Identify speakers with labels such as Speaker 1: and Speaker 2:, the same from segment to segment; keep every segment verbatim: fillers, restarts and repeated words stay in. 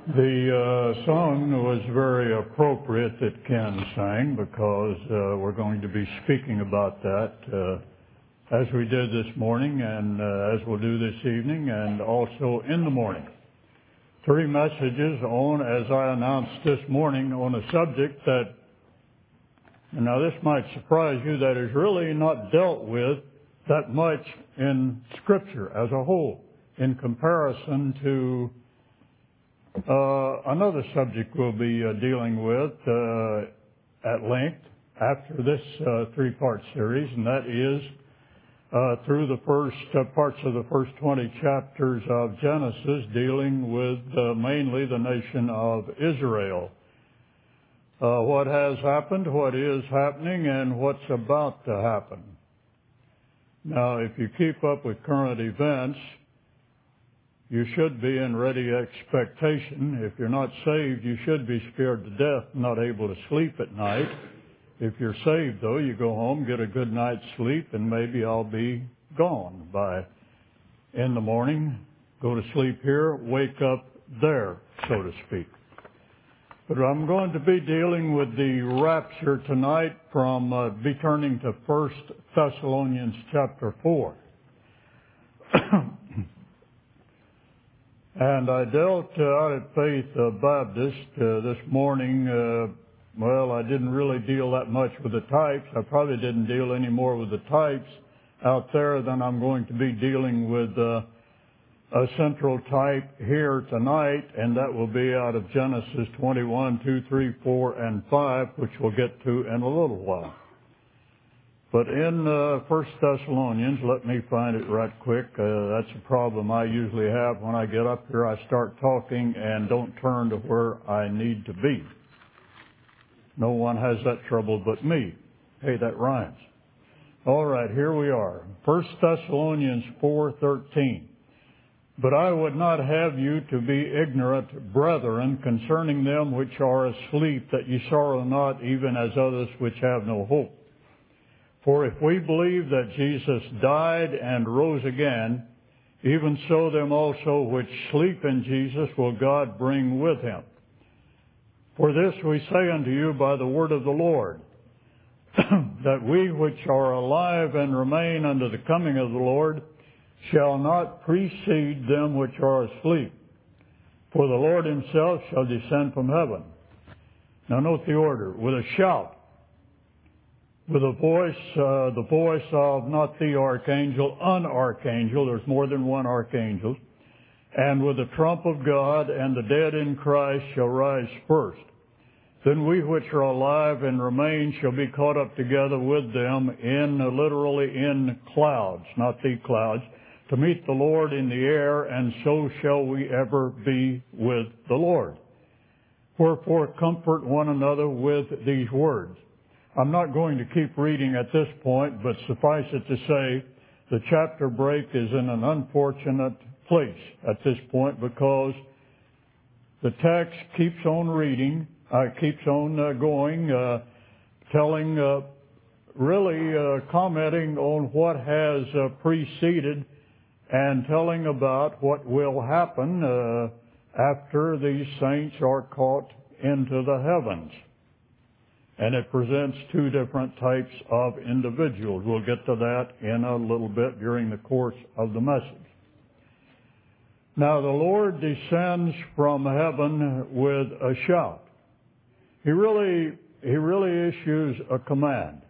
Speaker 1: The uh, song was very appropriate that Ken sang because uh, we're going to be speaking about that uh, as we did this morning and uh, as we'll do this evening and also in the morning. Three messages on, as I announced this morning, on a subject that, now this might surprise you, that is really not dealt with that much in Scripture as a whole in comparison to Uh, another subject we'll be uh, dealing with uh, at length after this uh, three-part series, and that is uh, through the first uh, parts of the first twenty chapters of Genesis, dealing with uh, mainly the nation of Israel. Uh, what has happened, what is happening, and what's about to happen. Now, if you keep up with current events, you should be in ready expectation. If you're not saved, you should be scared to death, not able to sleep at night. If you're saved, though, you go home, get a good night's sleep, and maybe I'll be gone by in the morning. Go to sleep here, wake up there, so to speak. But I'm going to be dealing with the rapture tonight from, uh, be turning to First Thessalonians chapter four. And I dealt uh, out at Faith uh, Baptist uh, this morning. Uh, well, I didn't really deal that much with the types. I probably didn't deal any more with the types out there than I'm going to be dealing with uh, a central type here tonight, and that will be out of Genesis twenty-one, two, three, four, and five, which we'll get to in a little while. But in uh, First Thessalonians, let me find it right quick. Uh, that's a problem I usually have when I get up here. I start talking and don't turn to where I need to be. No one has that trouble but me. Hey, that rhymes. All right, here we are. First Thessalonians four thirteen. But I would not have you to be ignorant, brethren, concerning them which are asleep, that ye sorrow not, even as others which have no hope. For if we believe that Jesus died and rose again, even so them also which sleep in Jesus will God bring with him. For this we say unto you by the word of the Lord, that we which are alive and remain unto the coming of the Lord shall not precede them which are asleep. For the Lord himself shall descend from heaven. Now note the order, with a shout, with a voice, uh, the voice of not the archangel, an archangel, there's more than one archangel, and with the trump of God, and the dead in Christ shall rise first. Then we which are alive and remain shall be caught up together with them in, uh, literally in clouds, not the clouds, to meet the Lord in the air, and so shall we ever be with the Lord. Wherefore comfort one another with these words. I'm not going to keep reading at this point, but suffice it to say, the chapter break is in an unfortunate place at this point because the text keeps on reading, uh, keeps on uh, going, uh, telling, uh, really uh, commenting on what has uh, preceded and telling about what will happen uh, after these saints are caught into the heavens. And it presents two different types of individuals. We'll get to that in a little bit during the course of the message. Now the Lord descends from heaven with a shout. He really, He really issues a command.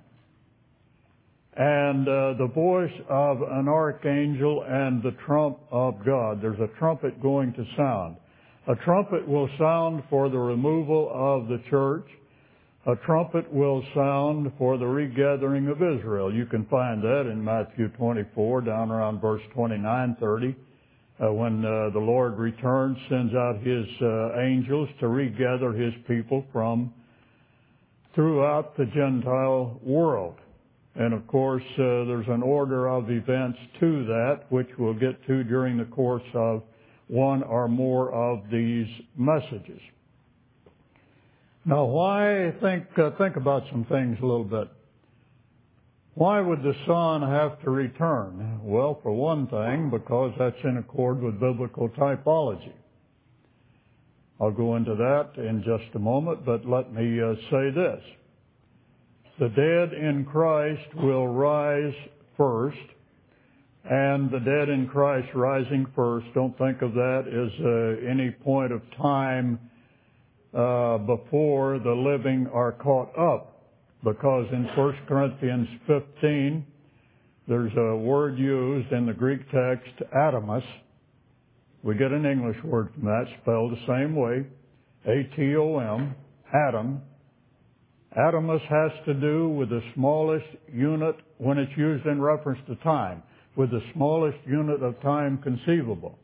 Speaker 1: And uh, the voice of an archangel and the trump of God. There's a trumpet going to sound. A trumpet will sound for the removal of the church. A trumpet will sound for the regathering of Israel. You can find that in Matthew twenty-four, down around verse twenty-nine, thirty, uh, when uh, the Lord returns, sends out His uh, angels to regather His people from throughout the Gentile world. And of course, uh, there's an order of events to that, which we'll get to during the course of one or more of these messages. Now, why think uh, think about some things a little bit. Why would the Son have to return? Well, for one thing, because that's in accord with biblical typology. I'll go into that in just a moment, but let me uh, say this. The dead in Christ will rise first, and the dead in Christ rising first, don't think of that as uh, any point of time uh, before the living are caught up, because in First Corinthians fifteen, there's a word used in the Greek text, atomus. We get an English word from that, spelled the same way, A T O M, atom. Atomus has to do with the smallest unit, when it's used in reference to time, with the smallest unit of time conceivable.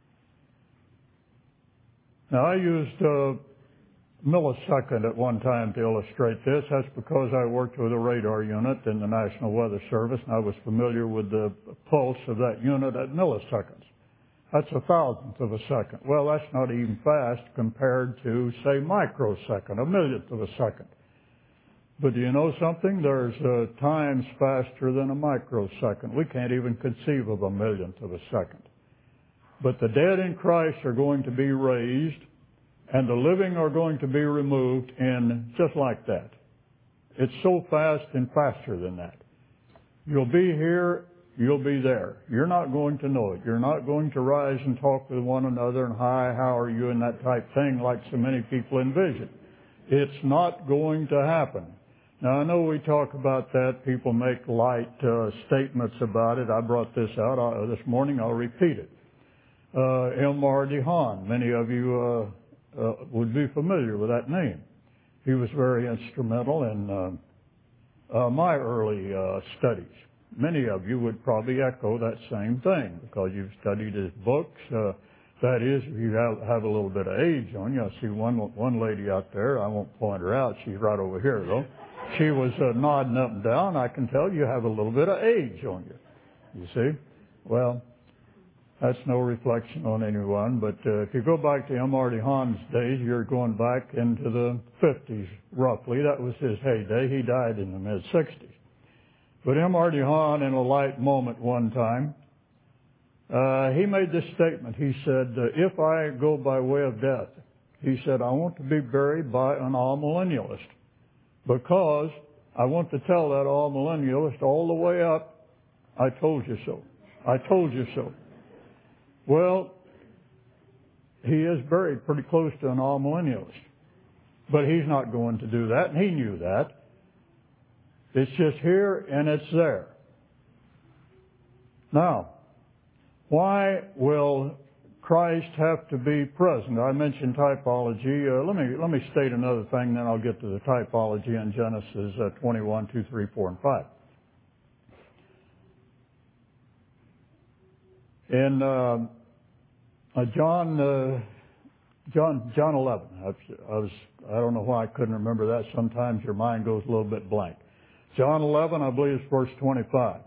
Speaker 1: Now, I used a millisecond at one time to illustrate this. That's because I worked with a radar unit in the National Weather Service, and I was familiar with the pulse of that unit at milliseconds. That's a thousandth of a second. Well, that's not even fast compared to, say, microsecond, a millionth of a second. But do you know something? There's uh, times faster than a microsecond. We can't even conceive of a millionth of a second. But the dead in Christ are going to be raised, and the living are going to be removed in just like that. It's so fast and faster than that. You'll be here, you'll be there. You're not going to know it. You're not going to rise and talk with one another and, hi, how are you, and that type thing like so many people envision. It's not going to happen. Now, I know we talk about that. People make light uh, statements about it. I brought this out uh, this morning. I'll repeat it. Uh, M R DeHaan, many of you uh, uh, would be familiar with that name. He was very instrumental in uh, uh, my early uh, studies. Many of you would probably echo that same thing because you've studied his books. Uh, that is, if you have, have a little bit of age on you. I see one one lady out there. I won't point her out. She's right over here, though. She was uh, nodding up and down. I can tell you have a little bit of age on you. You see? Well, that's no reflection on anyone. But uh, if you go back to M R DeHaan's days, you're going back into the fifties, roughly. That was his heyday. He died in the mid-sixties. But M R DeHaan, in a light moment one time, uh, he made this statement. He said, uh, if I go by way of death, he said, I want to be buried by an all-millennialist. Because I want to tell that all-millennialist all the way up, I told you so. I told you so. Well, he is buried pretty close to an all-millennialist. But he's not going to do that, and he knew that. It's just here and it's there. Now, why will Christ have to be present? I mentioned typology. Uh, let me let me state another thing, then I'll get to the typology in Genesis uh, twenty-one, two, three, four, and five. In uh, uh, John uh, John John eleven, I was, I was I don't know why I couldn't remember that. Sometimes your mind goes a little bit blank. John eleven, I believe, is verse twenty-five.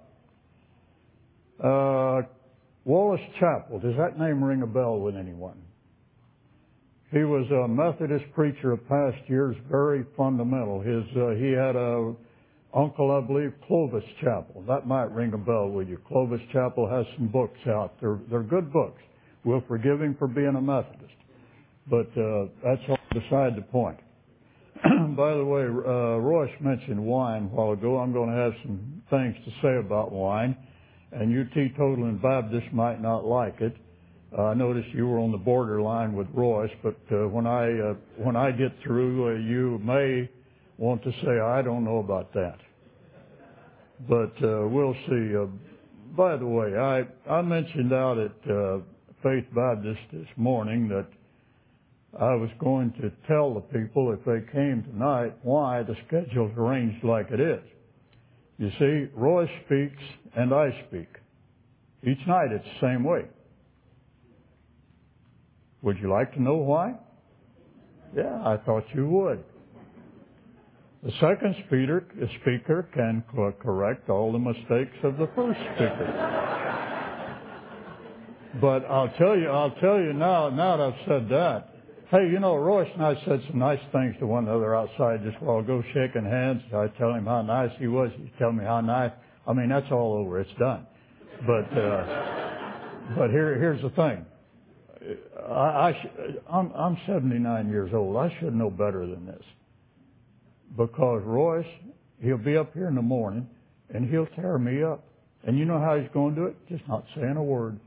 Speaker 1: Uh, Wallace Chapel, does that name ring a bell with anyone? He was a Methodist preacher of past years, very fundamental. His uh, he had a uncle, I believe, Clovis Chapel. That might ring a bell with you. Clovis Chapel has some books out. They're they're good books. We'll forgive him for being a Methodist, but uh, that's all beside the point. By the way, uh, Royce mentioned wine a while ago. I'm going to have some things to say about wine. And you teetotaling Baptists might not like it. Uh, I noticed you were on the borderline with Royce, but uh, when I uh, when I get through, uh, you may want to say, I don't know about that. But uh, we'll see. Uh, by the way, I, I mentioned out at uh, Faith Baptist this morning that I was going to tell the people if they came tonight why the schedule's arranged like it is. You see, Roy speaks and I speak. Each night it's the same way. Would you like to know why? Yeah, I thought you would. The second speaker, the speaker can co- correct all the mistakes of the first speaker. But I'll tell you, I'll tell you now, now that I've said that, hey, you know, Royce and I said some nice things to one another outside just a while ago, shaking hands. I tell him how nice he was. He tell me how nice. I mean, that's all over. It's done. But uh, but here here's the thing. I, I sh- I'm, I'm seventy-nine years old. I should know better than this. Because Royce, he'll be up here in the morning, and he'll tear me up. And you know how he's going to do it? Just not saying a word.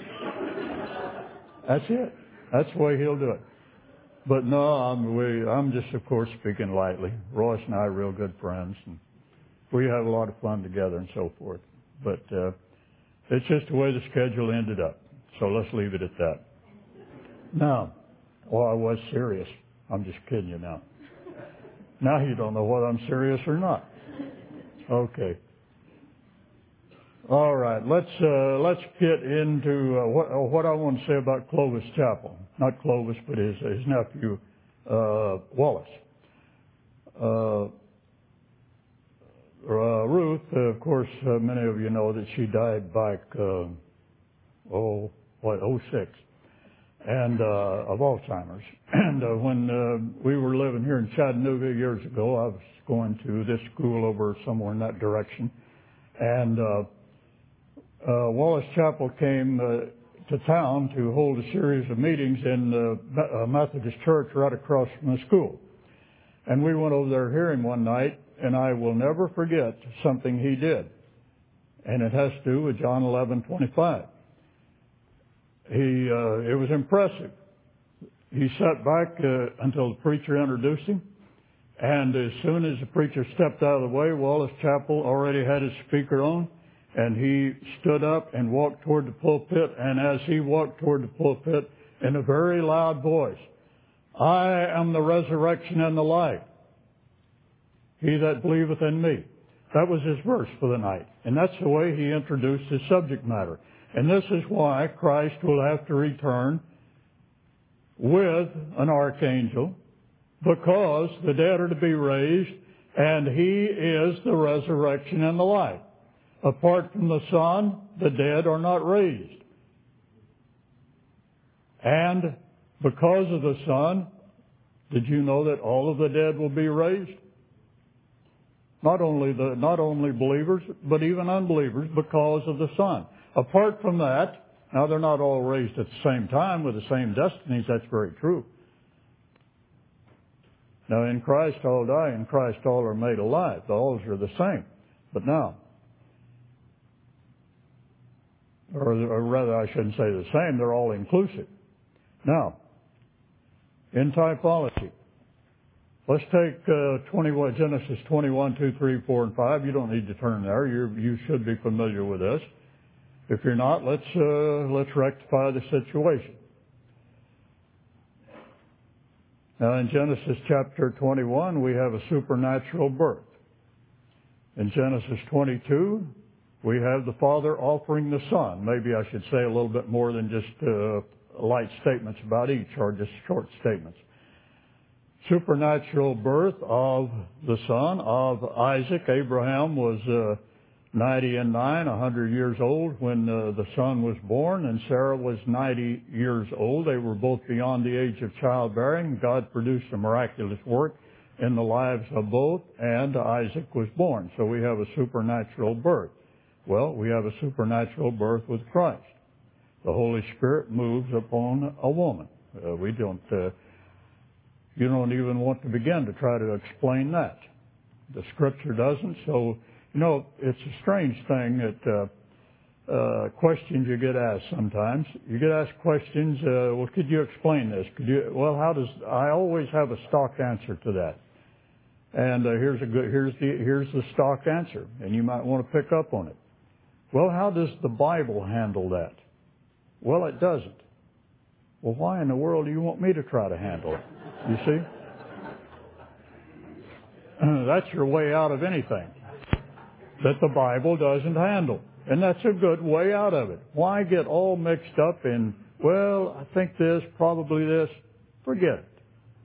Speaker 1: That's it. That's the way he'll do it. But no, I'm, we, I'm just, of course, speaking lightly. Royce and I are real good friends, and we have a lot of fun together and so forth. But uh, it's just the way the schedule ended up. So let's leave it at that. Now, well, I was serious. I'm just kidding you now. Now you don't know whether I'm serious or not. Okay. All right. Let's uh, let's get into uh, what uh, what I want to say about Clovis Chappell. Not Clovis, but his his nephew uh, Wallace. Uh, uh, Ruth, uh, of course, uh, many of you know that she died back uh, oh what oh six. And uh, of Alzheimer's. And uh, when uh, we were living here in Chattanooga years ago, I was going to this school over somewhere in that direction. And uh, uh, Wallace Chappell came uh, to town to hold a series of meetings in uh, a Methodist church right across from the school. And we went over there hearing one night, and I will never forget something he did. And it has to do with John eleven twenty-five. He, uh, it was impressive. He sat back uh, until the preacher introduced him, and as soon as the preacher stepped out of the way, Wallace Chappell already had his speaker on, and he stood up and walked toward the pulpit, and as he walked toward the pulpit, in a very loud voice, "I am the resurrection and the life. He that believeth in me." That was his verse for the night, and that's the way he introduced his subject matter. And this is why Christ will have to return with an archangel, because the dead are to be raised, and he is the resurrection and the life. Apart from the Son, the dead are not raised. And because of the Son, did you know that all of the dead will be raised? Not only the, not only believers, but even unbelievers, because of the Son. Apart from that, now they're not all raised at the same time with the same destinies, that's very true. Now in Christ all die, in Christ all are made alive. All are the same. But now, or, or rather I shouldn't say the same, they're all inclusive. Now, in typology, let's take uh, twenty-one, Genesis twenty-one, two, three, four, and five. You don't need to turn there. You're, you should be familiar with this. If you're not, let's uh, let's rectify the situation. Now, in Genesis chapter twenty-one, we have a supernatural birth. In Genesis twenty-two, we have the Father offering the Son. Maybe I should say a little bit more than just uh, light statements about each, or just short statements. Supernatural birth of the Son of Isaac. Abraham was Uh, ninety and nine, one hundred years old when uh, the son was born, and Sarah was ninety years old. They were both beyond the age of childbearing. God produced a miraculous work in the lives of both, and Isaac was born. So we have a supernatural birth. Well, we have a supernatural birth with Christ. The Holy Spirit moves upon a woman. Uh, we don't, uh, you don't even want to begin to try to explain that. The Scripture doesn't, so you know, it's a strange thing that uh, uh, questions you get asked sometimes. You get asked questions, uh, well, could you explain this? Could you? Well, how does, I always have a stock answer to that. And uh, here's a good, here's the, here's the stock answer, and you might want to pick up on it. Well, how does the Bible handle that? Well, it doesn't. Well, why in the world do you want me to try to handle it? You see? That's your way out of anything that the Bible doesn't handle. And that's a good way out of it. Why get all mixed up in, well, I think this, probably this? Forget it.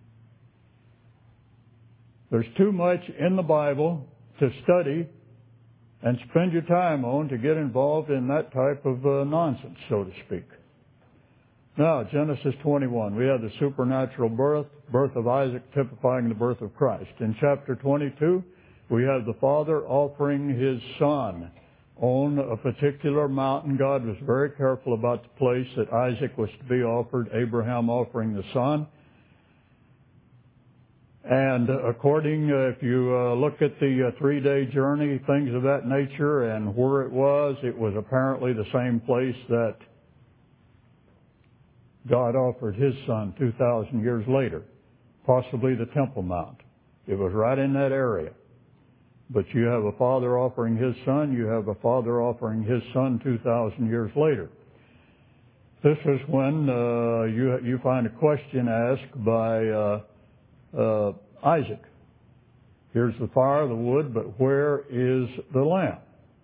Speaker 1: There's too much in the Bible to study and spend your time on to get involved in that type of uh, nonsense, so to speak. Now, Genesis twenty-one, we have the supernatural birth, birth of Isaac typifying the birth of Christ. In chapter twenty-two, we have the Father offering His Son. on a particular mountain. God was very careful about the place that Isaac was to be offered, Abraham offering the son. And according, uh, if you uh, look at the uh, three-day journey, things of that nature, and where it was, it was apparently the same place that God offered his son two thousand years later, possibly the Temple Mount. It was right in that area. But you have a father offering his son, you have a father offering his son two thousand years later. This is when uh, you, you find a question asked by uh, uh, Isaac. Here's the fire, the wood, but where is the lamb?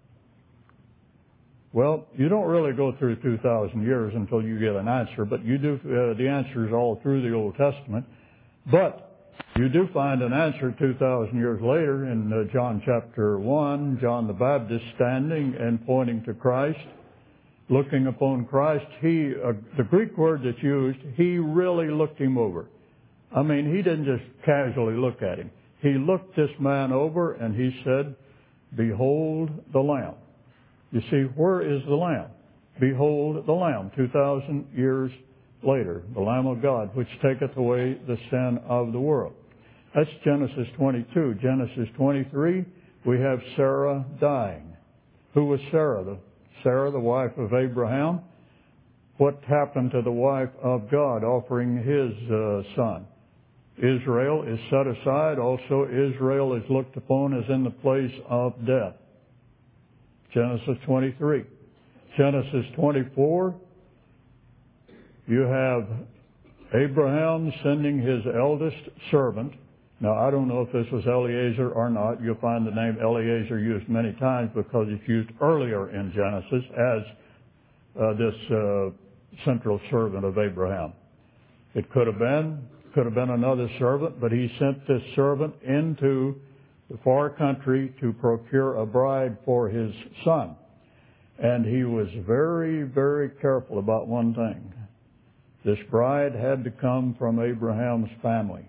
Speaker 1: Well, you don't really go through two thousand years until you get an answer, but you do, uh, the answer is all through the Old Testament. But you do find an answer two thousand years later in uh, John chapter one, John the Baptist standing and pointing to Christ, looking upon Christ. He, uh, the Greek word that's used, he really looked him over. I mean, he didn't just casually look at him. He looked this man over and he said, "Behold the Lamb." You see, where is the Lamb? Behold the Lamb, two thousand years later, the Lamb of God, which taketh away the sin of the world. That's Genesis twenty-two. Genesis twenty-three, we have Sarah dying. Who was Sarah? The, Sarah, the wife of Abraham. What happened to the wife of God offering his uh, son? Israel is set aside. Also, Israel is looked upon as in the place of death. Genesis twenty-three. Genesis twenty-four, you have Abraham sending his eldest servant. Now, I don't know if this was Eliezer or not. You'll find the name Eliezer used many times because it's used earlier in Genesis as uh, this uh, central servant of Abraham. It could have been, could have been another servant, but he sent this servant into the far country to procure a bride for his son. And he was very, very careful about one thing. This bride had to come from Abraham's family.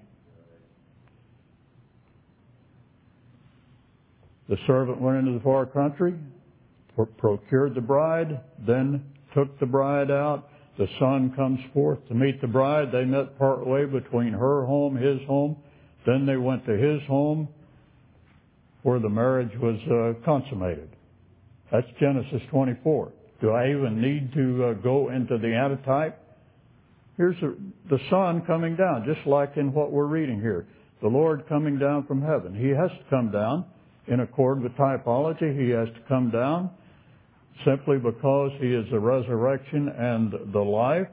Speaker 1: The servant went into the far country, procured the bride, then took the bride out. The son comes forth to meet the bride. They met partway between her home, his home. Then they went to his home, where the marriage was uh, consummated. That's Genesis twenty-four. Do I even need to uh, go into the antitype? Here's the, the Son coming down, just like in what we're reading here. The Lord coming down from heaven. He has to come down in accord with typology. He has to come down simply because He is the resurrection and the life.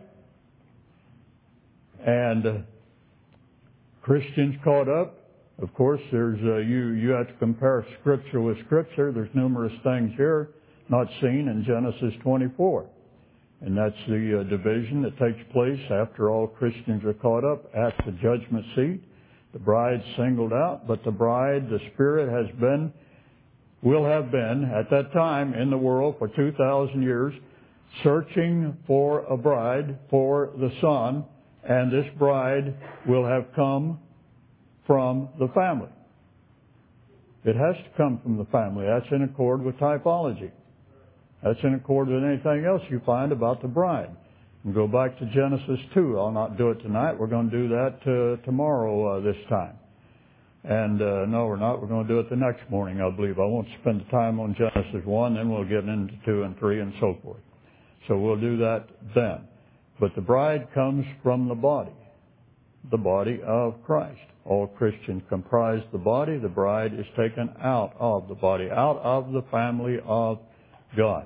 Speaker 1: And uh, Christians caught up. Of course, there's uh, you. You have to compare Scripture with Scripture. There's numerous things here not seen in Genesis twenty-four, and that's the uh, division that takes place after all Christians are caught up at the judgment seat. The bride's singled out, but the bride, the Spirit, has been, will have been at that time in the world for two thousand years, searching for a bride for the Son, and this bride will have come from the family. It has to come from the family. That's in accord with typology. That's in accord with anything else you find about the bride. And go back to Genesis two. I'll not do it tonight. We're going to do that uh, tomorrow uh, this time. And uh, no, we're not. We're going to do it the next morning, I believe. I won't spend the time on Genesis one, then we'll get into two and three and so forth. So we'll do that then. But the bride comes from the body, the body of Christ. All Christians comprise the body. The bride is taken out of the body, out of the family of God.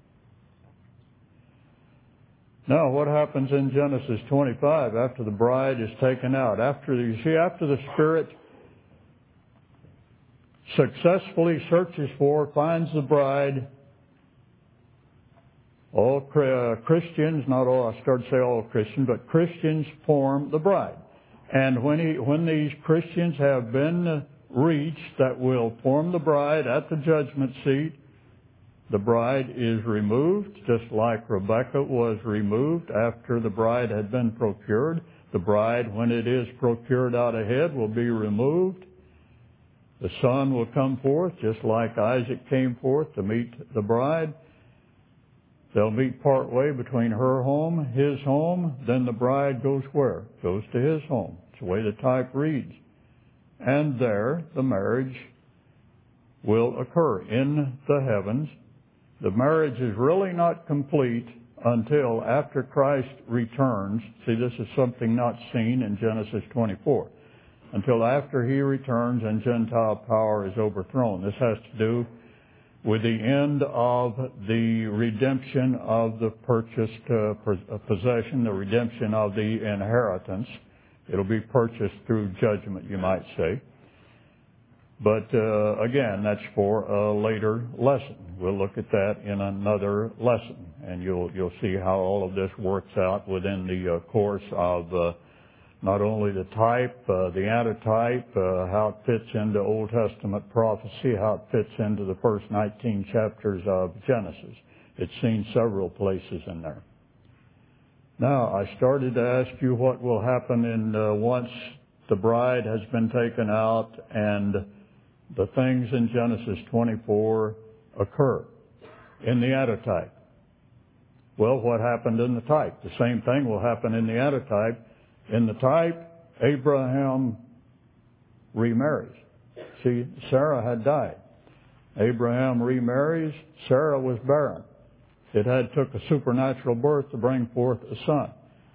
Speaker 1: Now, what happens in Genesis twenty-five after the bride is taken out? After you see, after the Spirit successfully searches for, finds the bride, all uh, Christians, not all, I started to say all Christians, but Christians form the bride. And when he, when these Christians have been reached that will form the bride at the judgment seat, the bride is removed, just like Rebekah was removed after the bride had been procured. The bride, when it is procured out ahead, will be removed. The son will come forth just like Isaac came forth to meet the bride. They'll meet partway between her home, his home. Then the bride goes where? Goes to his home. It's the way the type reads. And there the marriage will occur in the heavens. The marriage is really not complete until after Christ returns. See, this is something not seen in Genesis twenty-four. Until after he returns and Gentile power is overthrown. This has to do with the end of the redemption of the purchased uh, possession, the redemption of the inheritance. It'll be purchased through judgment, you might say. But uh, again, that's for a later lesson. We'll look at that in another lesson, and you'll you'll see how all of this works out within the uh, course of uh, not only the type, uh, the antitype, uh, how it fits into Old Testament prophecy, how it fits into the first nineteen chapters of Genesis. It's seen several places in there. Now, I started to ask you what will happen in uh, once the bride has been taken out and the things in Genesis twenty-four occur in the antitype. Well, what happened in the type? The same thing will happen in the antitype. In the type, Abraham remarries. See, Sarah had died. Abraham remarries. Sarah was barren. It had took a supernatural birth to bring forth a son.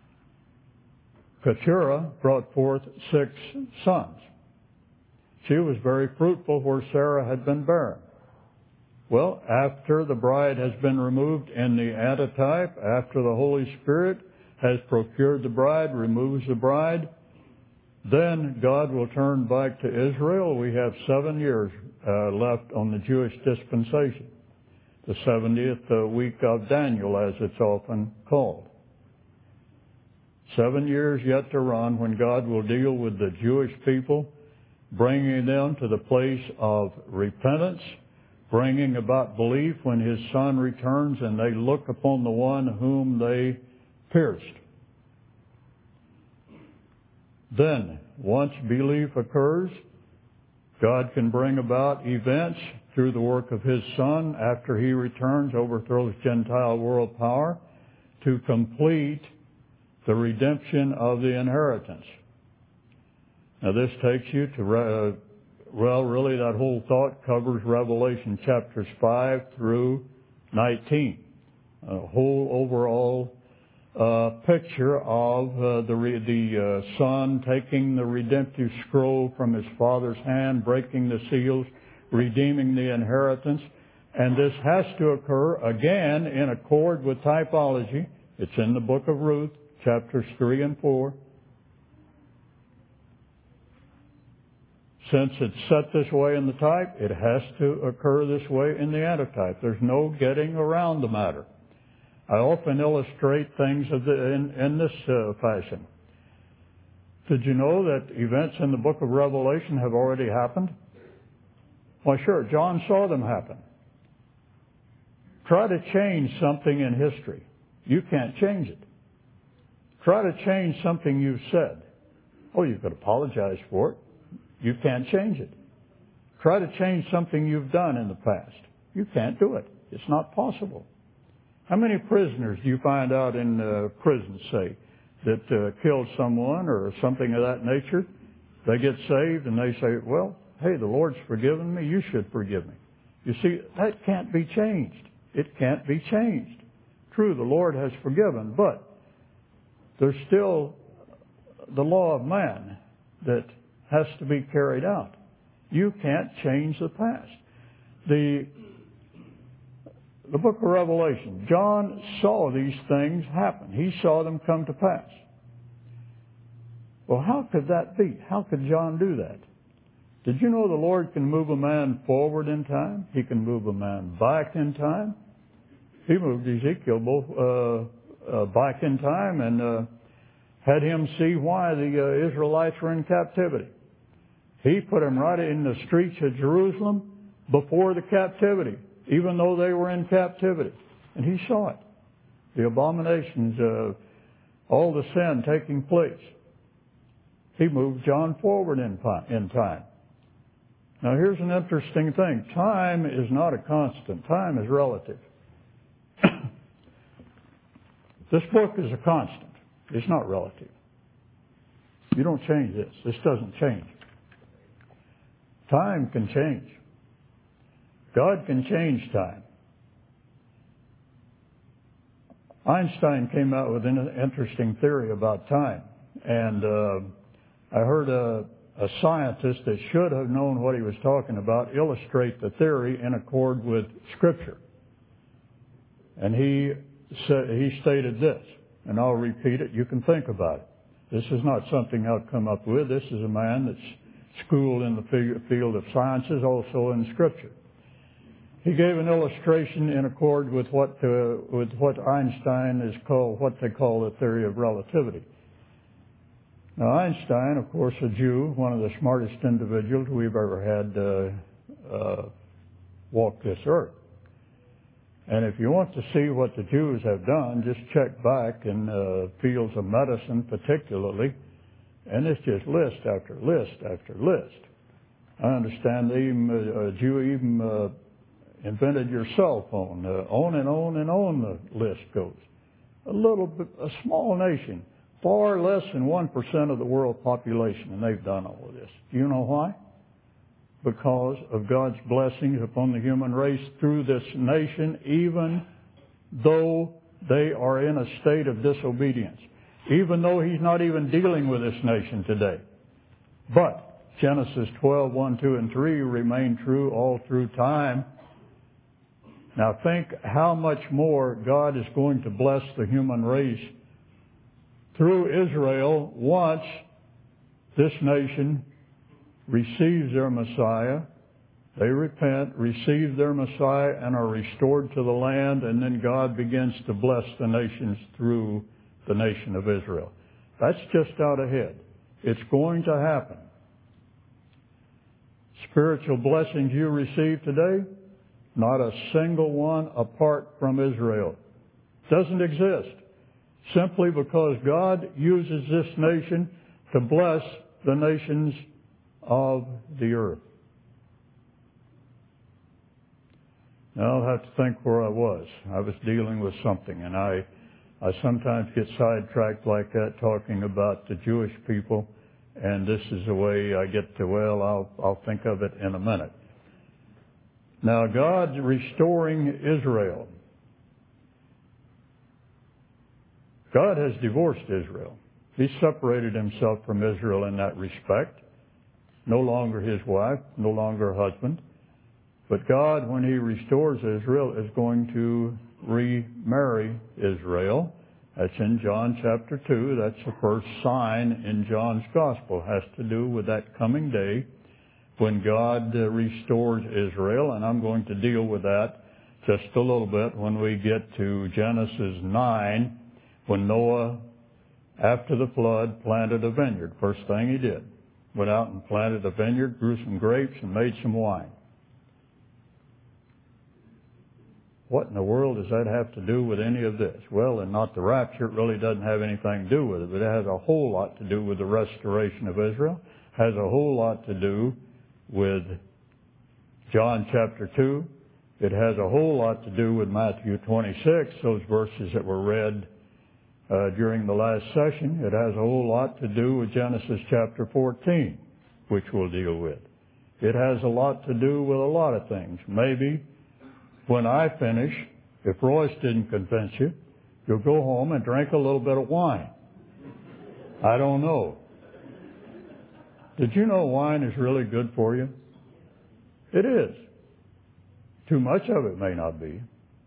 Speaker 1: Keturah brought forth six sons. She was very fruitful where Sarah had been barren. Well, after the bride has been removed in the antitype, after the Holy Spirit has procured the bride, removes the bride, then God will turn back to Israel. We have seven years uh, left on the Jewish dispensation, the seventieth uh, week of Daniel, as it's often called. Seven years yet to run when God will deal with the Jewish people, bringing them to the place of repentance, bringing about belief when His Son returns and they look upon the one whom they pierced. Then, once belief occurs, God can bring about events through the work of His Son after He returns, overthrows Gentile world power, to complete the redemption of the inheritance. Now this takes you to, uh, well, really that whole thought covers Revelation chapters five through nineteen. A whole overall uh, picture of uh, the, re- the uh, Son taking the redemptive scroll from His Father's hand, breaking the seals, redeeming the inheritance. And this has to occur again in accord with typology. It's in the book of Ruth, chapters three and four. Since it's set this way in the type, it has to occur this way in the antitype. There's no getting around the matter. I often illustrate things of the, in, in this uh, fashion. Did you know that events in the book of Revelation have already happened? Why, sure, John saw them happen. Try to change something in history. You can't change it. Try to change something you've said. Oh, you could apologize for it. You can't change it. Try to change something you've done in the past. You can't do it. It's not possible. How many prisoners do you find out in uh, prison, say, that uh, killed someone or something of that nature? They get saved and they say, well, hey, the Lord's forgiven me. You should forgive me. You see, that can't be changed. It can't be changed. True, the Lord has forgiven, but there's still the law of man that has to be carried out. You can't change the past. The, the book of Revelation, John saw these things happen. He saw them come to pass. Well, how could that be? How could John do that? Did you know the Lord can move a man forward in time? He can move a man back in time. He moved Ezekiel both uh, uh, back in time and uh, had him see why the uh, Israelites were in captivity. He put them right in the streets of Jerusalem before the captivity, even though they were in captivity. And he saw it. The abominations, uh, all the sin taking place. He moved John forward in, in time. Now here's an interesting thing. Time is not a constant. Time is relative. This book is a constant. It's not relative. You don't change this. This doesn't change. Time can change. God can change time. Einstein came out with an interesting theory about time. And uh, I heard a, a scientist that should have known what he was talking about illustrate the theory in accord with Scripture. And he said, he stated this, and I'll repeat it. You can think about it. This is not something I've come up with. This is a man that's schooled in the field of sciences, also in Scripture. He gave an illustration in accord with what uh, with what Einstein is called, what they call the theory of relativity. Now, Einstein, of course, a Jew, one of the smartest individuals we've ever had uh, uh, walk this earth. And if you want to see what the Jews have done, just check back in uh, fields of medicine particularly, and it's just list after list after list. I understand they even, uh, a Jew even uh, invented your cell phone. Uh, on and on and on the list goes. A little bit, a small nation, far less than one percent of the world population, and they've done all of this. Do you know why? Because of God's blessings upon the human race through this nation, even though they are in a state of disobedience. Even though He's not even dealing with this nation today. But Genesis twelve, one, two, and three remain true all through time. Now think how much more God is going to bless the human race through Israel once this nation receives their Messiah. They repent, receive their Messiah, and are restored to the land, and then God begins to bless the nations through the nation of Israel. That's just out ahead. It's going to happen. Spiritual blessings you receive today, not a single one apart from Israel. Doesn't exist. Simply because God uses this nation to bless the nations of the earth. Now I'll have to think where I was. I was dealing with something, and I, I sometimes get sidetracked like that talking about the Jewish people, and this is the way I get to, well, I'll, I'll think of it in a minute. Now God's restoring Israel. God has divorced Israel. He separated Himself from Israel in that respect. No longer his wife, no longer her husband. But God, when He restores Israel, is going to remarry Israel. That's in John chapter two. That's the first sign in John's gospel. It has to do with that coming day when God uh, restores Israel. And I'm going to deal with that just a little bit when we get to Genesis nine, when Noah, after the flood, planted a vineyard. First thing he did. Went out and planted a vineyard, grew some grapes, and made some wine. What in the world does that have to do with any of this? Well, and not the rapture. It really doesn't have anything to do with it, but it has a whole lot to do with the restoration of Israel. It has a whole lot to do with John chapter two. It has a whole lot to do with Matthew twenty-six, those verses that were read Uh, during the last session. It has a whole lot to do with Genesis chapter fourteen, which we'll deal with. It has a lot to do with a lot of things. Maybe when I finish, if Royce didn't convince you, you'll go home and drink a little bit of wine. I don't know. Did you know wine is really good for you? It is. Too much of it may not be.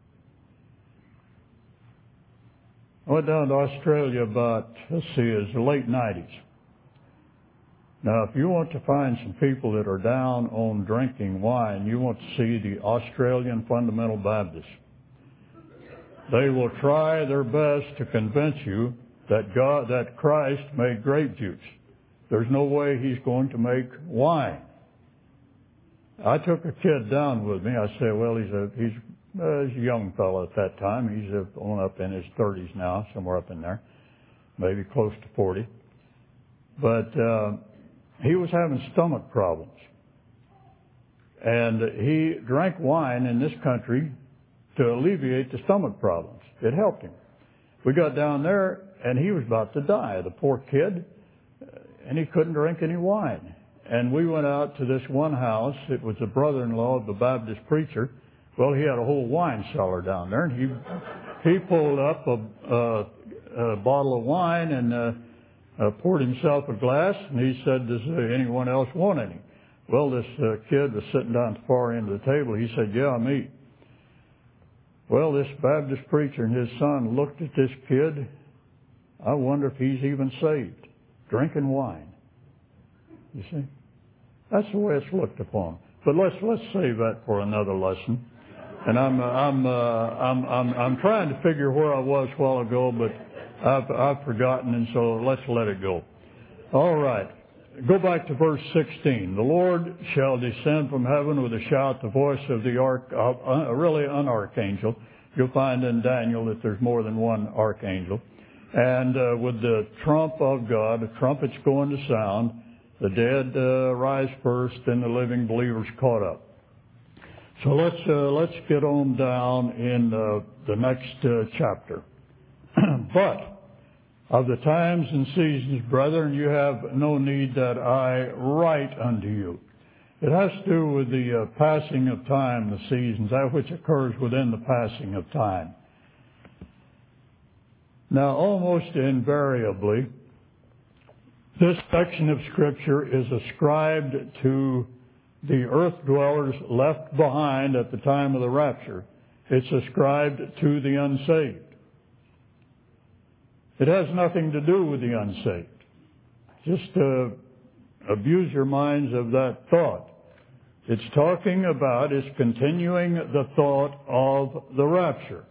Speaker 1: I went down to Australia about, let's see, it was the late nineties. Now, if you want to find some people that are down on drinking wine, you want to see the Australian Fundamental Baptists. They will try their best to convince you that God, that Christ made grape juice. There's no way He's going to make wine. I took a kid down with me. I said, well, he's a, he's Uh, he's a young fellow at that time. He's uh, on up in his thirties now, somewhere up in there, maybe close to forty. But uh, he was having stomach problems. And he drank wine in this country to alleviate the stomach problems. It helped him. We got down there, and he was about to die, the poor kid, and he couldn't drink any wine. And we went out to this one house. It was the brother-in-law of the Baptist preacher. Well, he had a whole wine cellar down there, and he he pulled up a, a, a bottle of wine and uh, uh, poured himself a glass, and he said, "Does uh, anyone else want any?" Well, this uh, kid was sitting down at the far end of the table. He said, "Yeah, me." Well, this Baptist preacher and his son looked at this kid. I wonder if he's even saved, drinking wine. You see, that's the way it's looked upon. But let's let's save that for another lesson. And I'm uh, I'm, uh, I'm I'm I'm trying to figure where I was a while ago, but I've I've forgotten, and so let's let it go. All right, go back to verse sixteen. The Lord shall descend from heaven with a shout, the voice of the arch, uh, really an archangel. You'll find in Daniel that there's more than one archangel, and uh, with the trump of God, the trumpet's going to sound. The dead uh, rise first, and the living believers caught up. So let's uh, let's get on down in uh, the next uh, chapter. But of the times and seasons, brethren, you have no need that I write unto you. It has to do with the uh, passing of time, the seasons, that which occurs within the passing of time. Now, almost invariably, this section of Scripture is ascribed to the earth dwellers left behind at the time of the rapture. It's ascribed to the unsaved. It has nothing to do with the unsaved. Just uh, abuse your minds of that thought. It's talking about, it's continuing the thought of the rapture.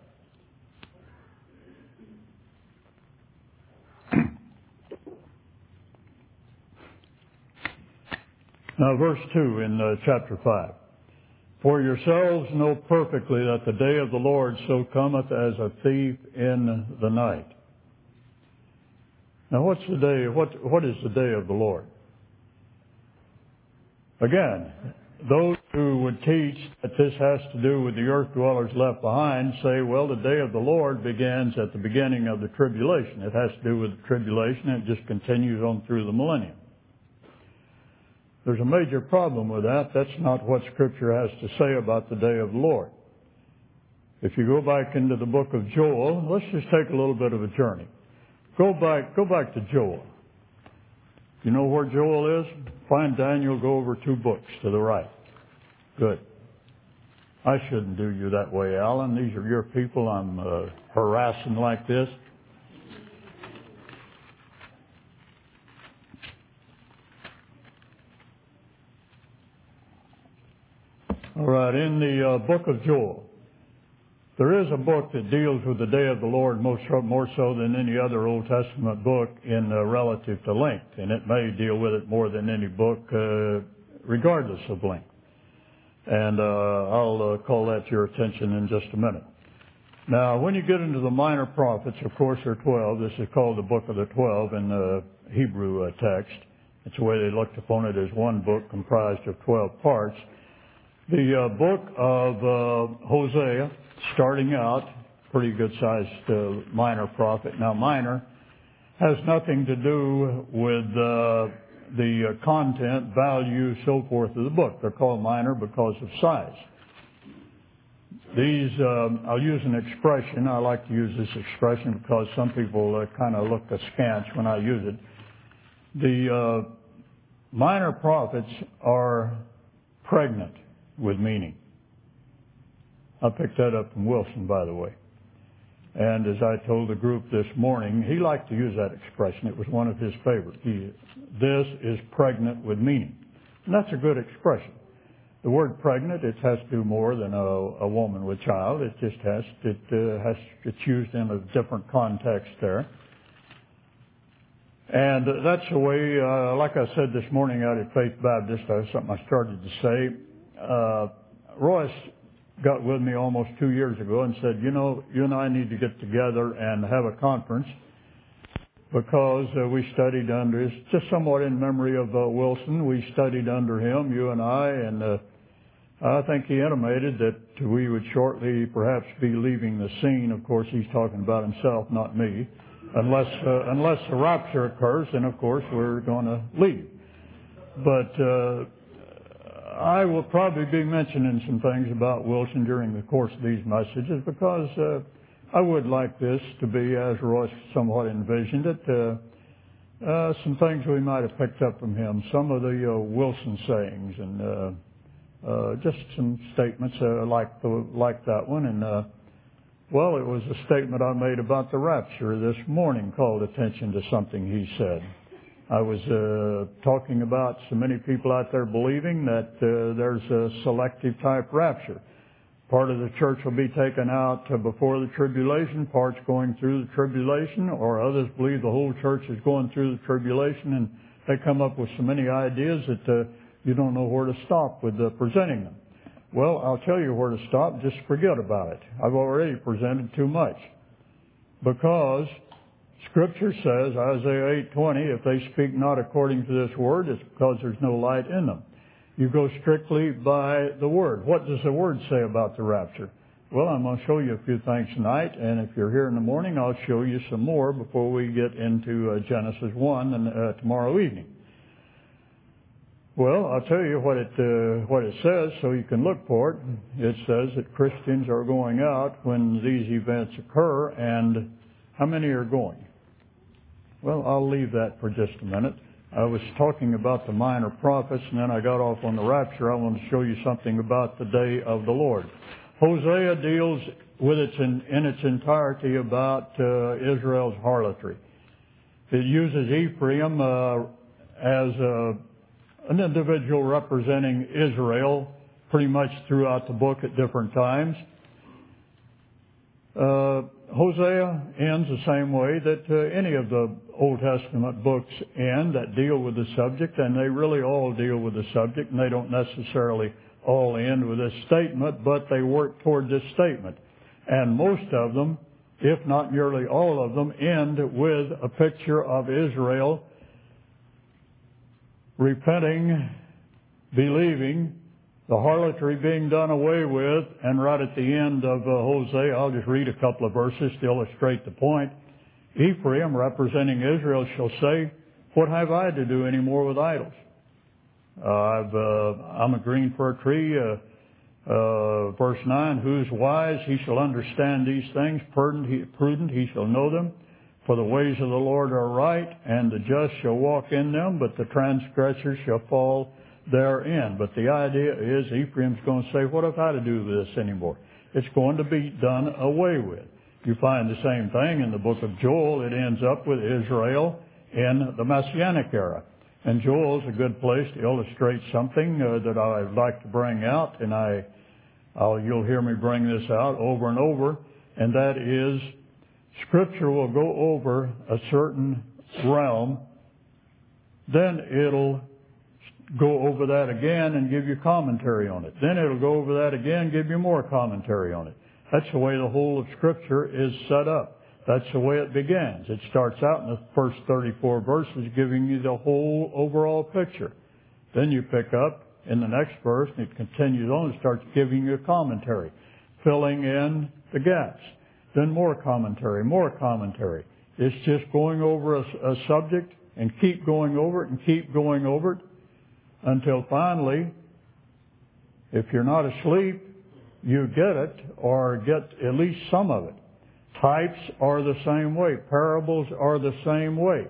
Speaker 1: Now, verse two in uh, chapter five. For yourselves know perfectly that the day of the Lord so cometh as a thief in the night. Now, what's the day? What what is the day of the Lord? Again, those who would teach that this has to do with the earth dwellers left behind say, well, the day of the Lord begins at the beginning of the tribulation. It has to do with the tribulation, and it just continues on through the millennium. There's a major problem with that. That's not what Scripture has to say about the day of the Lord. If you go back into the book of Joel, let's just take a little bit of a journey. Go back, go back to Joel. You know where Joel is? Find Daniel, go over two books to the right. Good. I shouldn't do you that way, Alan. These are your people I'm uh, harassing like this. All right, in the uh, book of Joel, there is a book that deals with the day of the Lord most, more so than any other Old Testament book in uh, relative to length, and it may deal with it more than any book uh, regardless of length. And uh, I'll uh, call that to your attention in just a minute. Now, when you get into the minor prophets, of course, there are twelve. This is called the Book of the Twelve in the Hebrew uh, text. It's the way they looked upon it, as one book comprised of twelve parts. The uh, book of uh, Hosea, starting out, pretty good-sized uh, minor prophet. Now, minor has nothing to do with uh, the uh, content, value, so forth of the book. They're called minor because of size. These, um, I'll use an expression. I like to use this expression because some people uh, kind of look askance when I use it. The uh, minor prophets are pregnant with meaning. I picked that up from Wilson, by the way. And as I told the group this morning, he liked to use that expression. It was one of his favorites. He, this is pregnant with meaning. And that's a good expression. The word pregnant, it has to do more than a, a woman with child. It just has, it uh, has, it's used in a different context there. And that's the way, uh, like I said this morning out at Faith Baptist, uh, something I started to say. Uh, Royce got with me almost two years ago and said, you know, you and I need to get together and have a conference because uh, we studied under, it's just somewhat in memory of uh, Wilson. We studied under him, you and I, and uh, I think he intimated that we would shortly perhaps be leaving the scene. Of course, he's talking about himself, not me. Unless, uh, unless the rapture occurs, then of course we're going to leave. But uh, I will probably be mentioning some things about Wilson during the course of these messages, because uh, I would like this to be, as Royce somewhat envisioned it, uh, uh, some things we might have picked up from him, some of the uh, Wilson sayings, and uh, uh, just some statements uh, like the, like that one. And uh, well, it was a statement I made about the rapture this morning, called attention to something he said. I was uh, talking about so many people out there believing that uh, there's a selective type rapture. Part of the church will be taken out uh, before the tribulation, parts going through the tribulation, or others believe the whole church is going through the tribulation, and they come up with so many ideas that uh, you don't know where to stop with uh, presenting them. Well, I'll tell you where to stop. Just forget about it. I've already presented too much. Because Scripture says, Isaiah eight twenty, if they speak not according to this word, it's because there's no light in them. You go strictly by the Word. What does the Word say about the rapture? Well, I'm going to show you a few things tonight, and if you're here in the morning, I'll show you some more before we get into uh, Genesis one and uh, tomorrow evening. Well, I'll tell you what it uh, what it says so you can look for it. It says that Christians are going out when these events occur, and how many are going? Well, I'll leave that for just a minute. I was talking about the minor prophets, and then I got off on the rapture. I want to show you something about the day of the Lord. Hosea deals with it in, in its entirety about uh, Israel's harlotry. It uses Ephraim uh, as a an individual representing Israel pretty much throughout the book at different times. Uh, Hosea ends the same way that uh, any of the Old Testament books end that deal with the subject, and they really all deal with the subject, and they don't necessarily all end with this statement, but they work toward this statement. And most of them, if not nearly all of them, end with a picture of Israel repenting, believing, the harlotry being done away with, and right at the end of uh, Hosea, I'll just read a couple of verses to illustrate the point. Ephraim, representing Israel, shall say, what have I to do any more with idols? Uh, I've, uh, I'm a green fir tree. Uh, uh, verse nine, who is wise, he shall understand these things. Prudent he, prudent, he shall know them. For the ways of the Lord are right, and the just shall walk in them, but the transgressors shall fall therein. But the idea is Ephraim's going to say, what have I to do with this anymore? It's going to be done away with. You find the same thing in the book of Joel. It ends up with Israel in the Messianic era. And Joel's a good place to illustrate something uh, that I'd like to bring out, and I, I'll, you'll hear me bring this out over and over, and that is Scripture will go over a certain realm, then it'll go over that again and give you commentary on it. Then it'll go over that again and give you more commentary on it. That's the way the whole of Scripture is set up. That's the way it begins. It starts out in the first thirty-four verses giving you the whole overall picture. Then you pick up in the next verse and it continues on and starts giving you a commentary, filling in the gaps. Then more commentary, more commentary. It's just going over a, a subject and keep going over it and keep going over it until finally, if you're not asleep, you get it or get at least some of it. Types are the same way. Parables are the same way.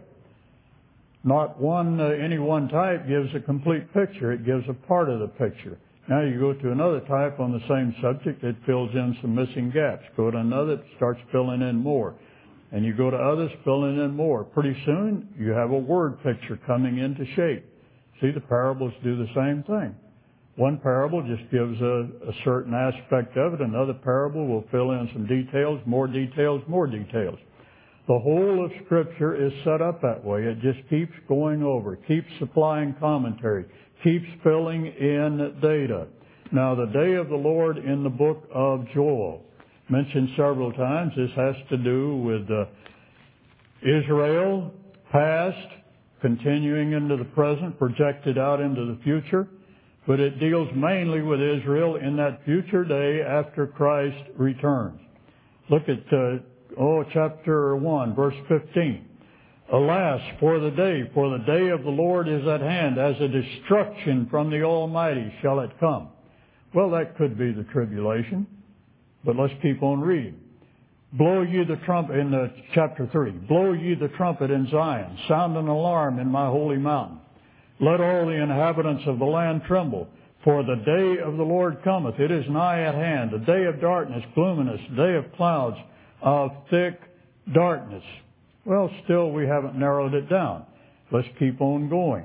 Speaker 1: Not one, uh, any one type gives a complete picture. It gives a part of the picture. Now you go to another type on the same subject, it fills in some missing gaps. Go to another, it starts filling in more. And you go to others, filling in more. Pretty soon, you have a word picture coming into shape. See, the parables do the same thing. One parable just gives a, a certain aspect of it. Another parable will fill in some details, more details, more details. The whole of Scripture is set up that way. It just keeps going over, keeps supplying commentary, keeps filling in data. Now, the day of the Lord in the book of Joel, mentioned several times, this has to do with uh, Israel, past, continuing into the present, projected out into the future. but it deals mainly with Israel in that future day after Christ returns. Look at, uh, oh, chapter one, verse fifteen. Alas, for the day, for the day of the Lord is at hand, as a destruction from the Almighty shall it come. Well, that could be the tribulation, but let's keep on reading. Blow ye the trumpet, in uh, chapter three, blow ye the trumpet in Zion, sound an alarm in my holy mountain. Let all the inhabitants of the land tremble, for the day of the Lord cometh, it is nigh at hand, a day of darkness, gloominess, a day of clouds, of thick darkness. Well, still we haven't narrowed it down. Let's keep on going.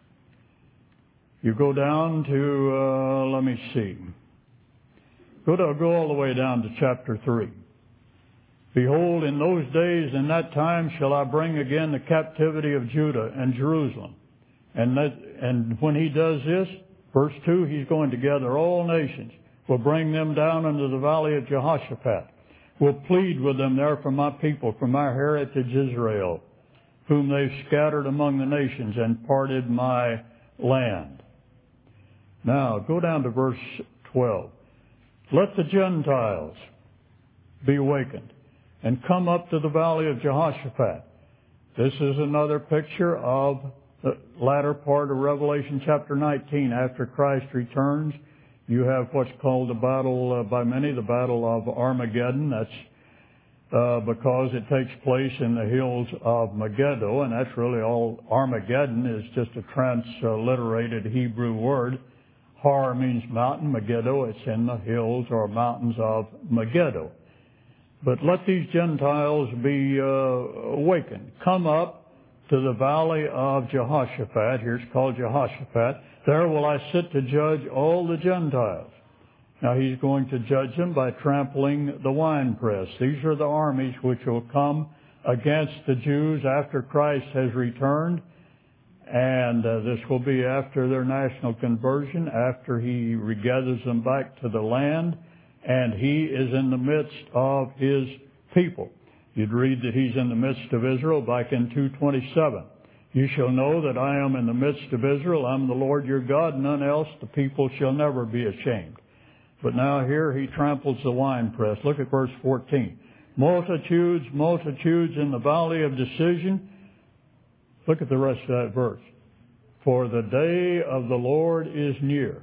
Speaker 1: You go down to, uh, let me see. Go to, go all the way down to chapter three. Behold, in those days, in that time, shall I bring again the captivity of Judah and Jerusalem. And that, and when he does this, verse two, he's going to gather all nations, will bring them down into the valley of Jehoshaphat, will plead with them there for my people, for my heritage Israel, whom they've scattered among the nations and parted my land. Now, go down to verse twelve. Let the Gentiles be awakened and come up to the valley of Jehoshaphat. This is another picture of the latter part of Revelation chapter nineteen. After Christ returns, you have what's called the battle, uh, by many, the battle of Armageddon. That's uh, because it takes place in the hills of Megiddo, and that's really all. Armageddon is just a transliterated Hebrew word. Har means mountain, Megiddo, it's in the hills or mountains of Megiddo. But let these Gentiles be uh, awakened. Come up to the valley of Jehoshaphat. Here it's called Jehoshaphat. There will I sit to judge all the Gentiles. Now he's going to judge them by trampling the winepress. These are the armies which will come against the Jews after Christ has returned. And uh, this will be after their national conversion, after he regathers them back to the land, and he is in the midst of his people. You'd read that he's in the midst of Israel back in two twenty-seven. You shall know that I am in the midst of Israel. I'm the Lord your God, none else. The people shall never be ashamed. But now here he tramples the winepress. Look at verse fourteen. Multitudes, multitudes in the valley of decision. Look at the rest of that verse. For the day of the Lord is near.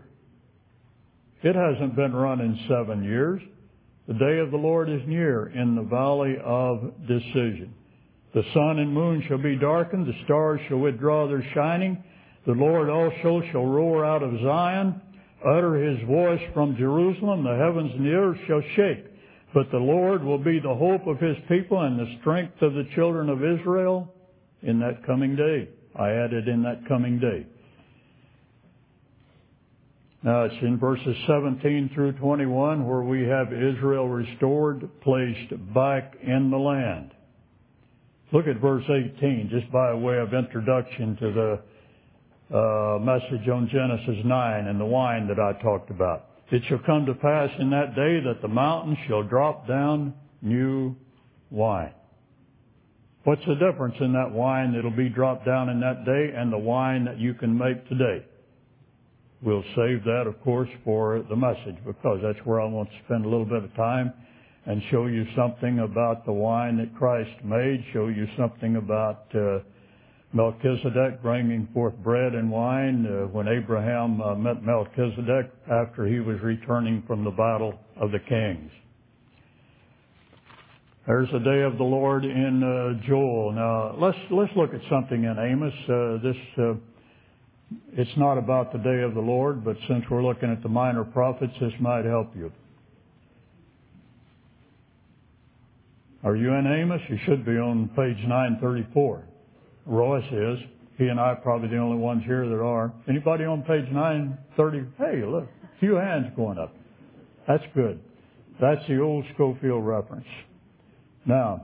Speaker 1: It hasn't been run in seven years. The day of the Lord is near in the valley of decision. The sun and moon shall be darkened. The stars shall withdraw their shining. The Lord also shall roar out of Zion, utter his voice from Jerusalem. The heavens and the earth shall shake. But the Lord will be the hope of his people and the strength of the children of Israel in that coming day. I added in that coming day. Now it's in verses seventeen through twenty-one where we have Israel restored, placed back in the land. Look at verse eighteen, just by way of introduction to the uh, message on Genesis nine and the wine that I talked about. It shall come to pass in that day that the mountains shall drop down new wine. What's the difference in that wine that'll be dropped down in that day and the wine that you can make today? We'll save that, of course, for the message, because that's where I want to spend a little bit of time and show you something about the wine that Christ made, show you something about uh, Melchizedek bringing forth bread and wine uh, when Abraham uh, met Melchizedek after he was returning from the battle of the kings. There's the day of the Lord in uh, Joel. Now let's let's look at something in Amos. Uh, this uh, it's not about the day of the Lord, but since we're looking at the minor prophets, this might help you. Are you in Amos? You should be on page nine thirty-four. Royce is. He and I are probably the only ones here that are. Anybody on page nine thirty? Hey, look, a few hands going up. That's good. That's the old Schofield reference. Now,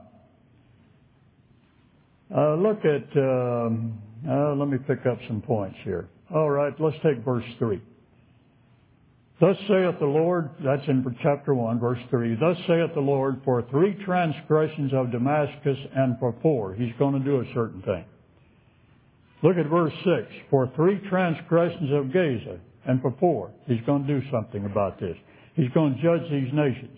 Speaker 1: uh, look at, um, uh, let me pick up some points here. All right, let's take verse three. Thus saith the Lord, that's in chapter one, verse three. Thus saith the Lord, for three transgressions of Damascus and for four. He's going to do a certain thing. Look at verse six. For three transgressions of Gaza. and for four. He's going to do something about this. He's going to judge these nations.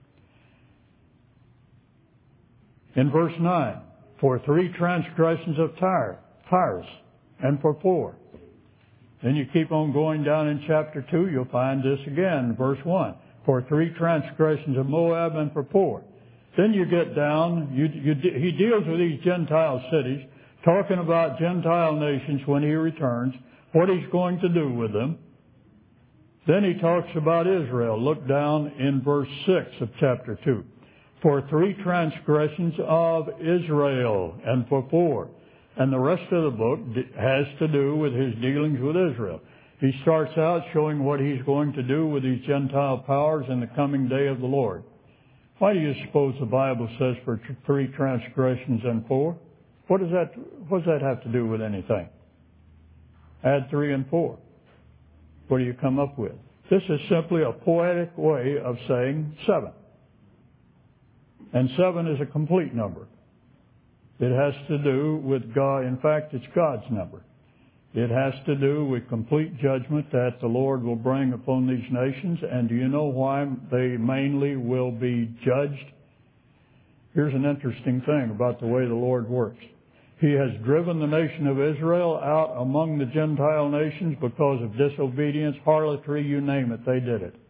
Speaker 1: In verse nine, for three transgressions of Tyre, Tyrus, and for four. Then you keep on going down in chapter two, you'll find this again, verse one. For three transgressions of Moab and for four. Then you get down, you, you, he deals with these Gentile cities, talking about Gentile nations when he returns, what he's going to do with them. Then he talks about Israel. Look down in verse six of chapter two. For three transgressions of Israel and for four. And the rest of the book has to do with his dealings with Israel. He starts out showing what he's going to do with these Gentile powers in the coming day of the Lord. Why do you suppose the Bible says for three transgressions and four? What does that, what does that have to do with anything? Add three and four. What do you come up with? This is simply a poetic way of saying seven. And seven is a complete number. It has to do with God. In fact, it's God's number. It has to do with complete judgment that the Lord will bring upon these nations. And do you know why they mainly will be judged? Here's an interesting thing about the way the Lord works. He has driven the nation of Israel out among the Gentile nations because of disobedience, harlotry, you name it, they did it.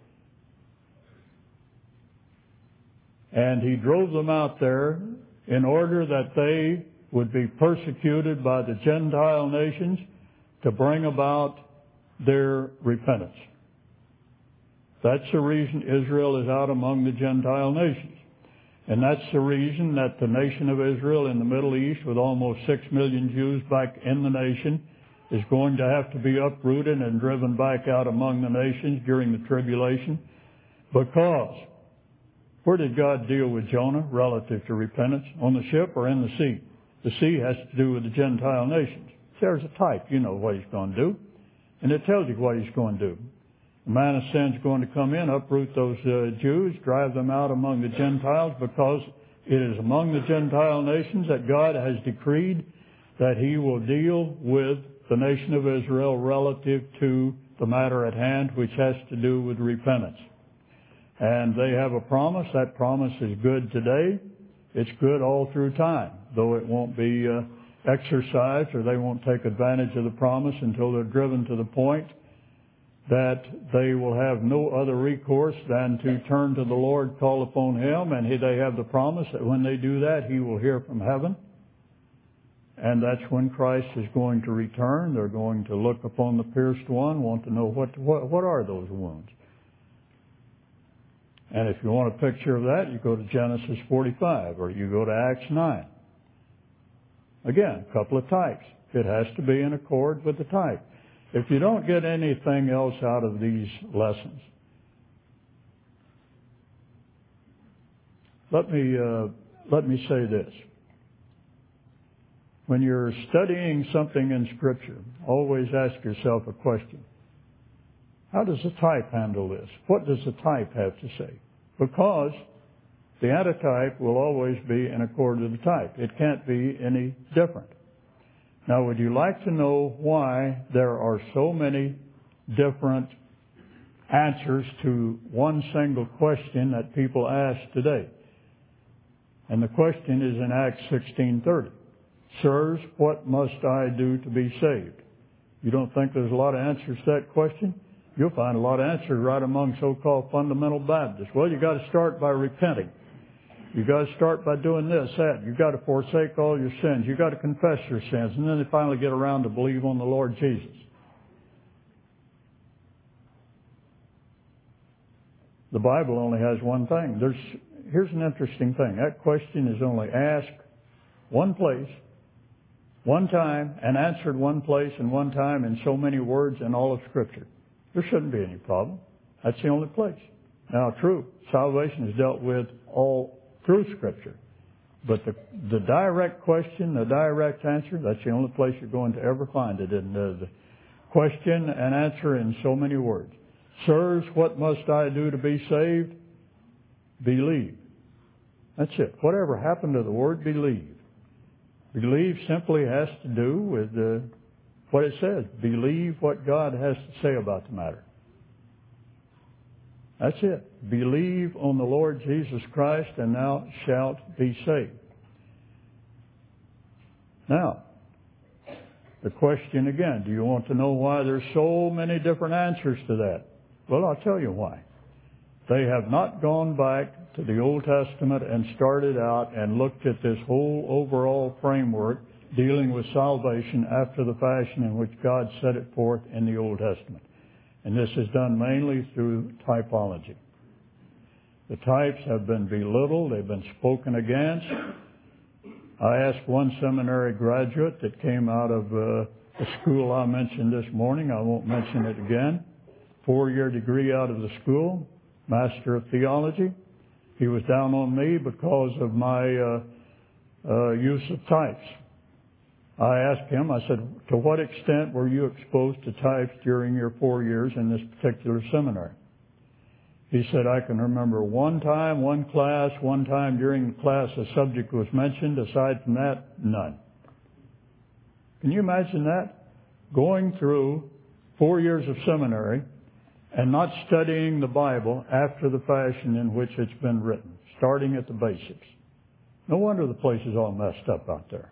Speaker 1: And he drove them out there in order that they would be persecuted by the Gentile nations to bring about their repentance. That's the reason Israel is out among the Gentile nations. And that's the reason that the nation of Israel in the Middle East, with almost six million Jews back in the nation, is going to have to be uprooted and driven back out among the nations during the tribulation. Because where did God deal with Jonah relative to repentance? On the ship or in the sea? The sea has to do with the Gentile nations. There's a type. You know what he's going to do. And it tells you what he's going to do. The man of sin is going to come in, uproot those uh, Jews, drive them out among the Gentiles, because it is among the Gentile nations that God has decreed that he will deal with the nation of Israel relative to the matter at hand, which has to do with repentance. And they have a promise. That promise is good today. It's good all through time, though it won't be uh, exercised, or they won't take advantage of the promise until they're driven to the point that they will have no other recourse than to turn to the Lord, call upon him, and he, they have the promise that when they do that, he will hear from heaven. And that's when Christ is going to return. They're going to look upon the pierced one, want to know what, what, what are those wounds. And if you want a picture of that, you go to Genesis forty-five, or you go to Acts nine. Again, a couple of types. It has to be in accord with the type. If you don't get anything else out of these lessons, let me uh, let me say this. When you're studying something in Scripture, always ask yourself a question. How does the type handle this? What does the type have to say? Because the antitype will always be in accord with the type. It can't be any different. Now, would you like to know why there are so many different answers to one single question that people ask today? And the question is in Acts sixteen thirty. Sirs, what must I do to be saved? You don't think there's a lot of answers to that question? You'll find a lot of answers right among so-called fundamental Baptists. Well, you've got to start by repenting. You've got to start by doing this, that. You've got to forsake all your sins. You've got to confess your sins. And then they finally get around to believe on the Lord Jesus. The Bible only has one thing. There's, here's an interesting thing. That question is only asked one place, one time, and answered one place and one time in so many words in all of Scripture. There shouldn't be any problem. That's the only place. Now, true, salvation is dealt with all through Scripture. But the, the direct question, the direct answer, that's the only place you're going to ever find it in the, the question and answer in so many words. Sirs, what must I do to be saved? Believe. That's it. Whatever happened to the word believe? Believe simply has to do with uh, what it says. Believe what God has to say about the matter. That's it. Believe on the Lord Jesus Christ and thou shalt be saved. Now, the question again, do you want to know why there's so many different answers to that? Well, I'll tell you why. They have not gone back to the Old Testament and started out and looked at this whole overall framework dealing with salvation after the fashion in which God set it forth in the Old Testament. And this is done mainly through typology. The types have been belittled, they've been spoken against. I asked one seminary graduate that came out of uh, the school I mentioned this morning, I won't mention it again, four-year degree out of the school, Master of Theology. He was down on me because of my uh, uh, use of types. I asked him, I said, to what extent were you exposed to types during your four years in this particular seminary? He said, I can remember one time, one class, one time during the class a subject was mentioned. Aside from that, none. Can you imagine that? Going through four years of seminary and not studying the Bible after the fashion in which it's been written, starting at the basics. No wonder the place is all messed up out there.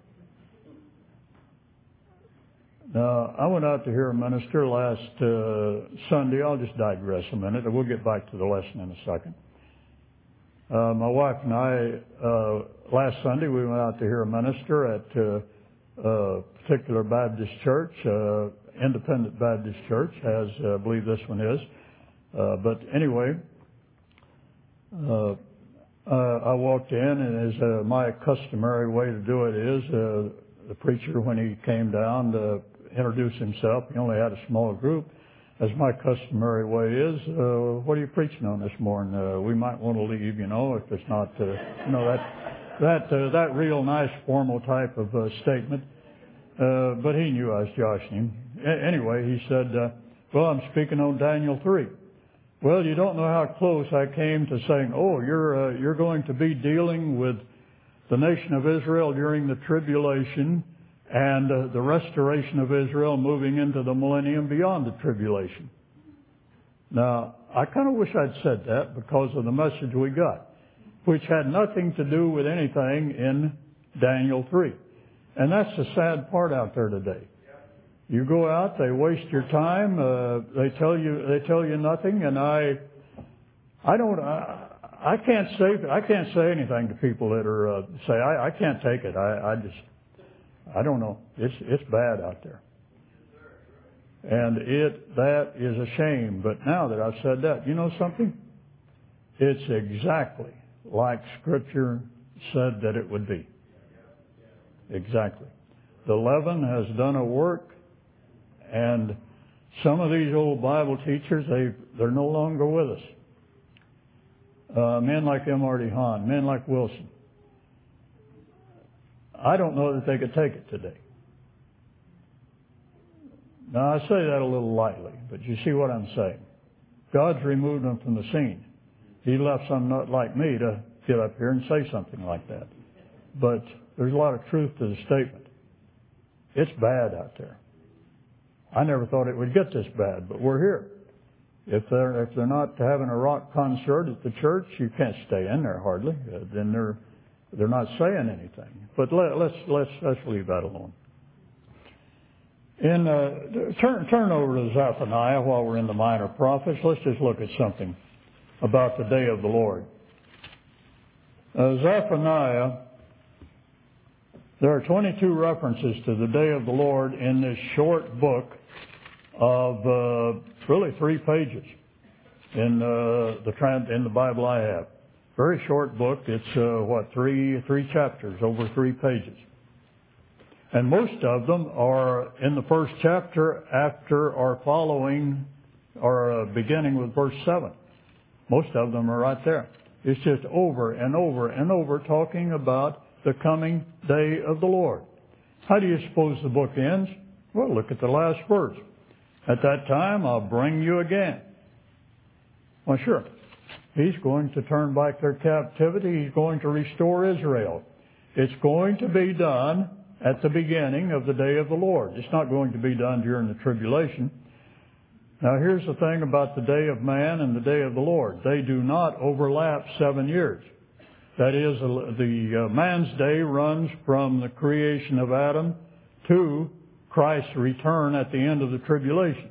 Speaker 1: Now, I went out to hear a minister last uh, Sunday. I'll just digress a minute, and we'll get back to the lesson in a second. Uh, my wife and I, uh, last Sunday, we went out to hear a minister at uh, a particular Baptist church, uh, Independent Baptist Church, as uh, I believe this one is. Uh, but anyway, uh, uh, I walked in, and as uh, my customary way to do it is, uh, the preacher, when he came down to introduce himself, he only had a small group. As my customary way is, uh, what are you preaching on this morning? Uh, we might want to leave, you know, if it's not, uh, you know, that that uh, that real nice formal type of uh, statement. Uh, but he knew I was joshing him. A- anyway, he said, uh, well, I'm speaking on Daniel three. Well, you don't know how close I came to saying, oh, you're uh, you're going to be dealing with the nation of Israel during the tribulation and uh, the restoration of Israel moving into the millennium beyond the tribulation. Now, I kind of wish I'd said that because of the message we got, which had nothing to do with anything in Daniel three. And that's the sad part out there today. You go out, they waste your time, uh, they tell you they tell you nothing, and I I don't I, I can't say I can't say anything to people that are uh, say I, I can't take it. I, I just I don't know. It's it's bad out there. And it that is a shame. But now that I've said that, you know something? It's exactly like Scripture said that it would be. Exactly. The leaven has done a work, and some of these old Bible teachers, they they're no longer with us. Uh, men like M R D Hahn, men like Wilson. I don't know that they could take it today. Now, I say that a little lightly, but you see what I'm saying. God's removed them from the scene. He left some nut like me to get up here and say something like that. But there's a lot of truth to the statement. It's bad out there. I never thought it would get this bad, but we're here. If they're if they're not having a rock concert at the church, you can't stay in there hardly. Uh, then they're they're not saying anything. But let, let's let's let's leave that alone. In uh, turn turn over to Zephaniah while we're in the minor prophets. Let's just look at something about the day of the Lord. Uh, Zephaniah. There are twenty-two references to the day of the Lord in this short book of uh, really three pages in uh, the trans- in the Bible I have. Very short book. It's uh, what three three chapters over three pages, and most of them are in the first chapter after or following or uh, beginning with verse seven. Most of them are right there. It's just over and over and over talking about the coming day of the Lord. How do you suppose the book ends? Well, look at the last verse. At that time, I'll bring you again. Well, sure. He's going to turn back their captivity. He's going to restore Israel. It's going to be done at the beginning of the day of the Lord. It's not going to be done during the tribulation. Now here's the thing about the day of man and the day of the Lord. They do not overlap seven years. That is, the man's day runs from the creation of Adam to Christ's return at the end of the tribulation.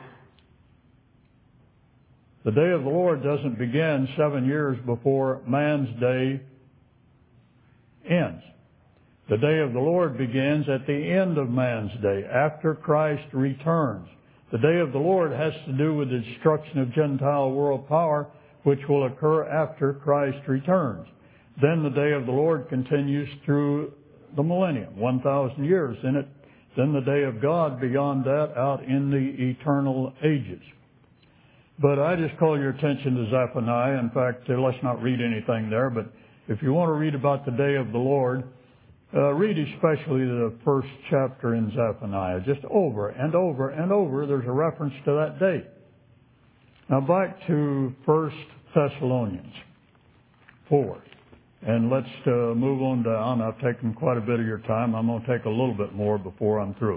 Speaker 1: The day of the Lord doesn't begin seven years before man's day ends. The day of the Lord begins at the end of man's day, after Christ returns. The day of the Lord has to do with the destruction of Gentile world power, which will occur after Christ returns. Then the day of the Lord continues through the millennium, one thousand years in it. Then the day of God beyond that out in the eternal ages. But I just call your attention to Zephaniah. In fact, let's not read anything there, but if you want to read about the day of the Lord, uh, read especially the first chapter in Zephaniah. Just over and over and over, there's a reference to that day. Now back to First Thessalonians four. And let's uh, move on down. I've taken quite a bit of your time. I'm going to take a little bit more before I'm through.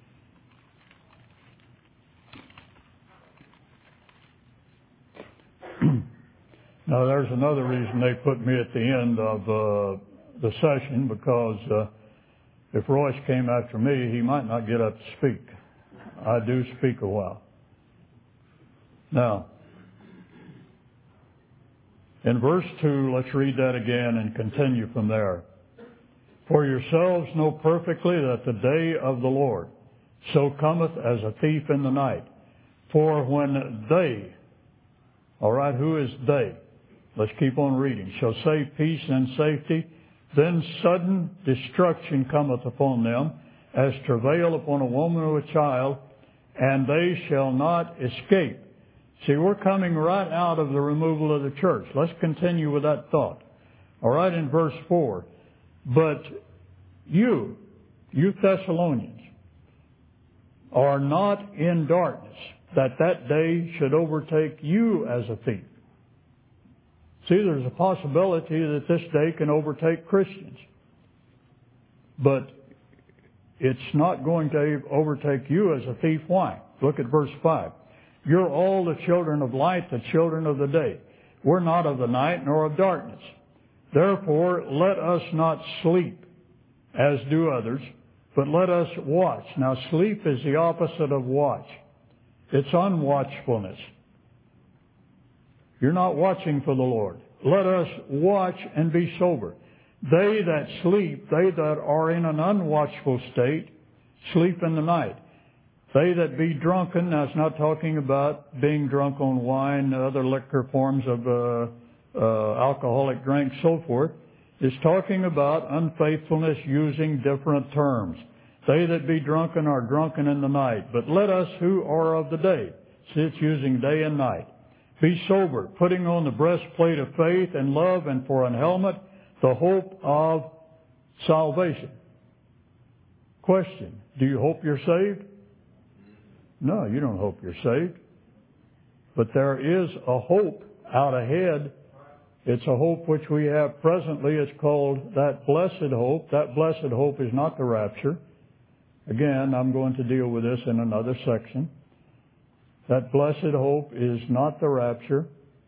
Speaker 1: Now, there's another reason they put me at the end of uh, the session, because uh, if Royce came after me, he might not get up to speak. I do speak a while. Now, in verse two, let's read that again and continue from there. For yourselves know perfectly that the day of the Lord so cometh as a thief in the night. For when they, all right, who is they? Let's keep on reading. Shall say peace and safety, then sudden destruction cometh upon them, as travail upon a woman with a child, and they shall not escape. See, we're coming right out of the removal of the church. Let's continue with that thought. All right, in verse four. But you, you Thessalonians, are not in darkness, that that day should overtake you as a thief. See, there's a possibility that this day can overtake Christians. But it's not going to overtake you as a thief. Why? Look at verse five. You're all the children of light, the children of the day. We're not of the night nor of darkness. Therefore, let us not sleep as do others, but let us watch. Now, sleep is the opposite of watch. It's unwatchfulness. You're not watching for the Lord. Let us watch and be sober. They that sleep, they that are in an unwatchful state, sleep in the night. They that be drunken, now it's not talking about being drunk on wine, other liquor forms of uh, uh, alcoholic drinks, so forth. It's talking about unfaithfulness using different terms. They that be drunken are drunken in the night. But let us who are of the day, see, it's using day and night, be sober, putting on the breastplate of faith and love, and for an helmet, the hope of salvation. Question, do you hope you're saved? No, you don't hope you're saved. But there is a hope out ahead. It's a hope which we have presently. It's called that blessed hope. That blessed hope is not the rapture. Again, I'm going to deal with this in another section. That blessed hope is not the rapture.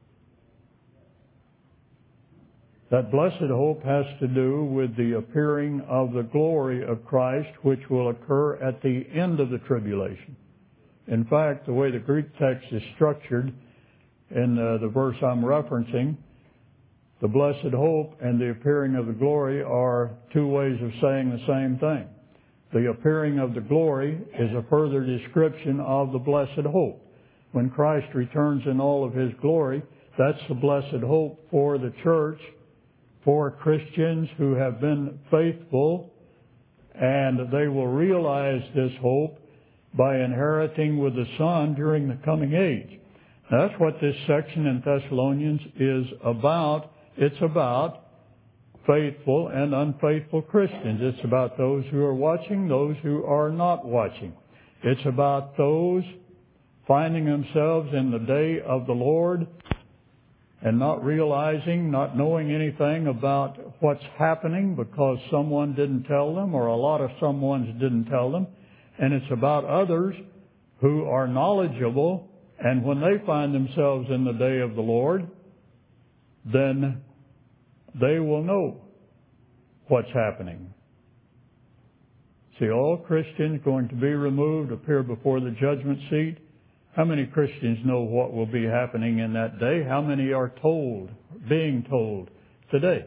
Speaker 1: That blessed hope has to do with the appearing of the glory of Christ, which will occur at the end of the tribulation. In fact, the way the Greek text is structured in uh, the verse I'm referencing, the blessed hope and the appearing of the glory are two ways of saying the same thing. The appearing of the glory is a further description of the blessed hope. When Christ returns in all of His glory, that's the blessed hope for the church, for Christians who have been faithful, and they will realize this hope by inheriting with the Son during the coming age. That's what this section in Thessalonians is about. It's about faithful and unfaithful Christians. It's about those who are watching, those who are not watching. It's about those finding themselves in the day of the Lord and not realizing, not knowing anything about what's happening because someone didn't tell them or a lot of someones didn't tell them. And it's about others who are knowledgeable, and when they find themselves in the day of the Lord, then they will know what's happening. See, all Christians going to be removed, appear before the judgment seat. How many Christians know what will be happening in that day? How many are told, being told today?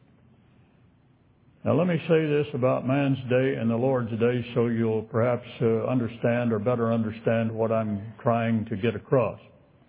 Speaker 1: Now let me say this about man's day and the Lord's day so you'll perhaps uh, understand or better understand what I'm trying to get across.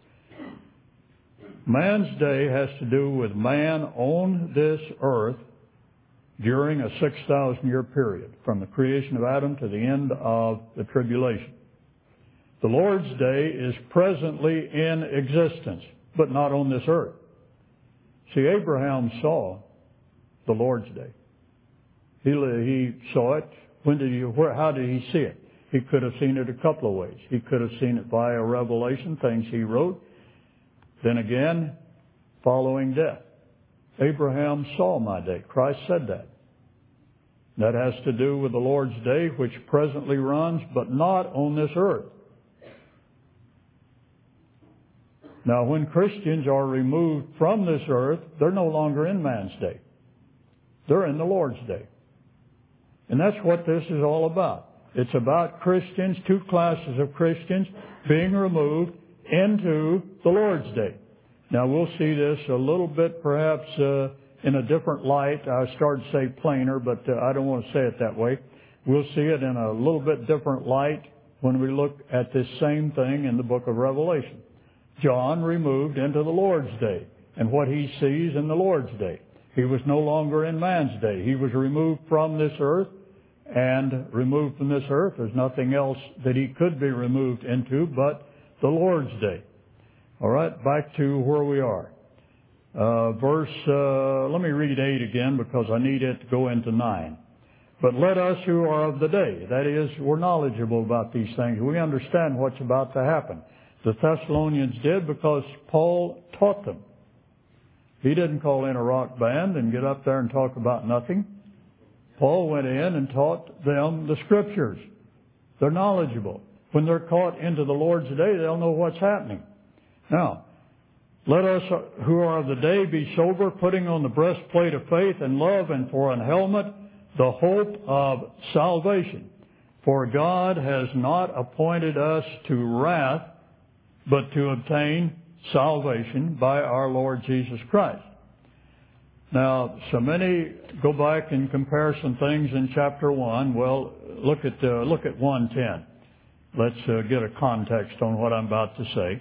Speaker 1: Man's day has to do with man on this earth during a six thousand year period, from the creation of Adam to the end of the tribulation. The Lord's day is presently in existence, but not on this earth. See, Abraham saw the Lord's day. He, he saw it. When did he, where, how did he see it? He could have seen it a couple of ways. He could have seen it via revelation, things he wrote. Then again, following death. Abraham saw my day. Christ said that. That has to do with the Lord's day, which presently runs, but not on this earth. Now, when Christians are removed from this earth, they're no longer in man's day. They're in the Lord's day. And that's what this is all about. It's about Christians, two classes of Christians, being removed into the Lord's day. Now, we'll see this a little bit perhaps uh, in a different light. I started to say plainer, but uh, I don't want to say it that way. We'll see it in a little bit different light when we look at this same thing in the book of Revelation. John removed into the Lord's day and what he sees in the Lord's day. He was no longer in man's day. He was removed from this earth, and removed from this earth, there's nothing else that he could be removed into but the Lord's day. All right, back to where we are. Uh, verse, uh, let me read eight again because I need it to go into nine. But let us who are of the day, that is, we're knowledgeable about these things. We understand what's about to happen. The Thessalonians did because Paul taught them. He didn't call in a rock band and get up there and talk about nothing. Paul went in and taught them the Scriptures. They're knowledgeable. When they're caught into the Lord's day, they'll know what's happening. Now, let us who are of the day be sober, putting on the breastplate of faith and love, and for an helmet the hope of salvation. For God has not appointed us to wrath, but to obtain salvation by our Lord Jesus Christ. Now, so many go back and compare some things in chapter one. Well, look at uh, look at one ten. Let's uh, get a context on what I'm about to say.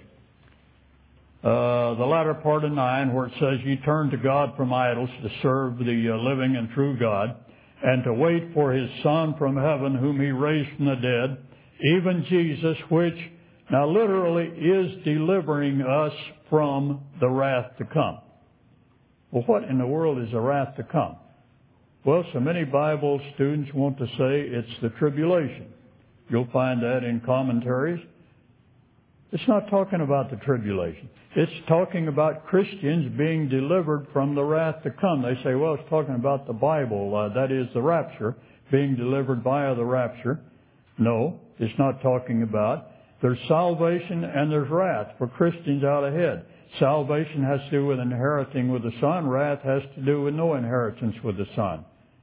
Speaker 1: Uh, the latter part of nine, where it says, "Ye turn to God from idols to serve the uh, living and true God, and to wait for His Son from heaven, whom He raised from the dead, even Jesus, which now literally is delivering us from the wrath to come." Well, what in the world is the wrath to come? Well, so many Bible students want to say it's the tribulation. You'll find that in commentaries. It's not talking about the tribulation. It's talking about Christians being delivered from the wrath to come. They say, well, it's talking about the Bible. Uh, that is the rapture, being delivered via the rapture. No, it's not talking about. There's salvation and there's wrath for Christians out ahead. Salvation has to do with inheriting with the Son. Wrath has to do with no inheritance with the Son.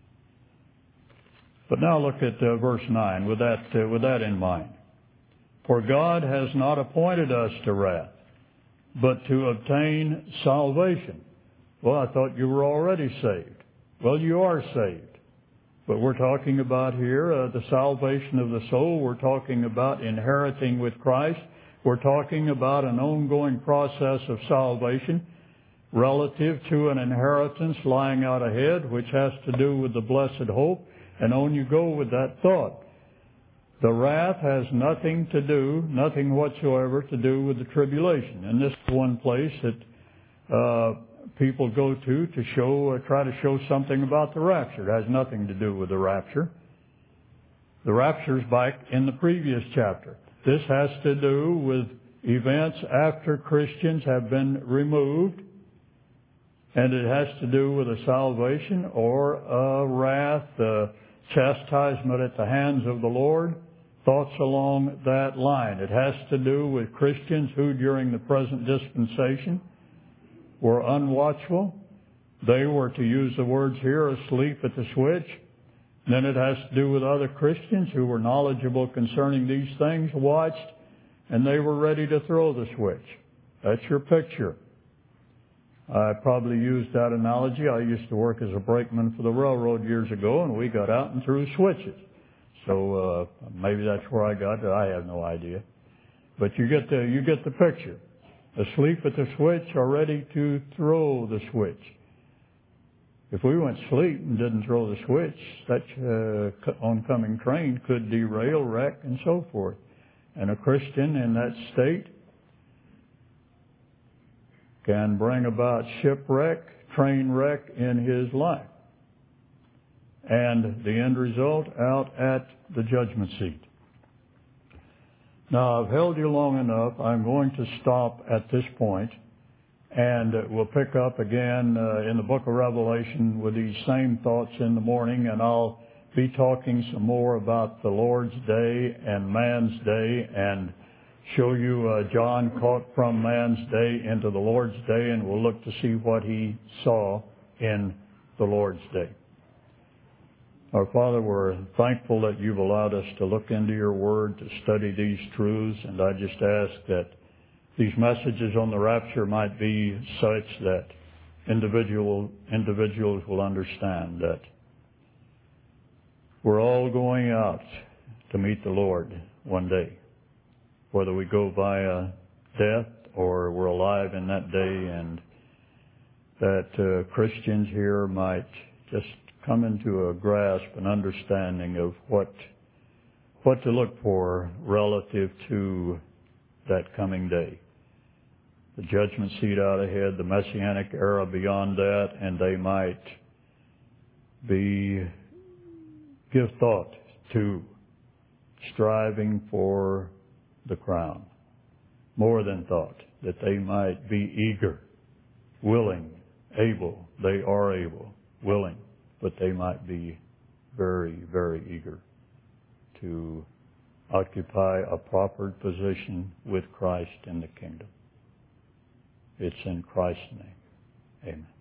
Speaker 1: But now look at uh, verse nine with that, uh, with that in mind. For God has not appointed us to wrath, but to obtain salvation. Well, I thought you were already saved. Well, you are saved. But we're talking about here uh, the salvation of the soul. We're talking about inheriting with Christ. We're talking about an ongoing process of salvation relative to an inheritance lying out ahead, which has to do with the blessed hope. And on you go with that thought. The wrath has nothing to do, nothing whatsoever to do with the tribulation. And this is one place that uh, people go to to show, uh, try to show something about the rapture. It has nothing to do with the rapture. The rapture's back in the previous chapter. This has to do with events after Christians have been removed And it has to do with a salvation or a wrath, a chastisement at the hands of the Lord, thoughts along that line. It has to do with Christians who during the present dispensation were unwatchful. They were, to use the words here, asleep at the switch. Then it has to do with other Christians who were knowledgeable concerning these things, watched, and they were ready to throw the switch. That's your picture. I probably used that analogy. I used to work as a brakeman for the railroad years ago, and we got out and threw switches. So uh, maybe that's where I got it. I have no idea. But you get the you get the picture. Asleep at the switch or ready to throw the switch. If we went to sleep and didn't throw the switch, such an oncoming train could derail, wreck, and so forth. And a Christian in that state can bring about shipwreck, train wreck in his life. And the end result out at the judgment seat. Now, I've held you long enough. I'm going to stop at this point, and we'll pick up again uh, in the book of Revelation with these same thoughts in the morning, and I'll be talking some more about the Lord's day and man's day, and show you uh, John caught from man's day into the Lord's day, and we'll look to see what he saw in the Lord's day. Our Father, we're thankful that you've allowed us to look into your word, to study these truths, and I just ask that these messages on the rapture might be such that individual individuals will understand that we're all going out to meet the Lord one day, whether we go via death or we're alive in that day, and that uh, Christians here might just come into a grasp and understanding of what what to look for relative to that coming day. The judgment seat out ahead, the Messianic era beyond that, and they might be give thought to striving for the crown. More than thought, that they might be eager, willing, able. They are able, willing, but they might be very, very eager to occupy a proper position with Christ in the kingdom. It's in Christ's name. Amen.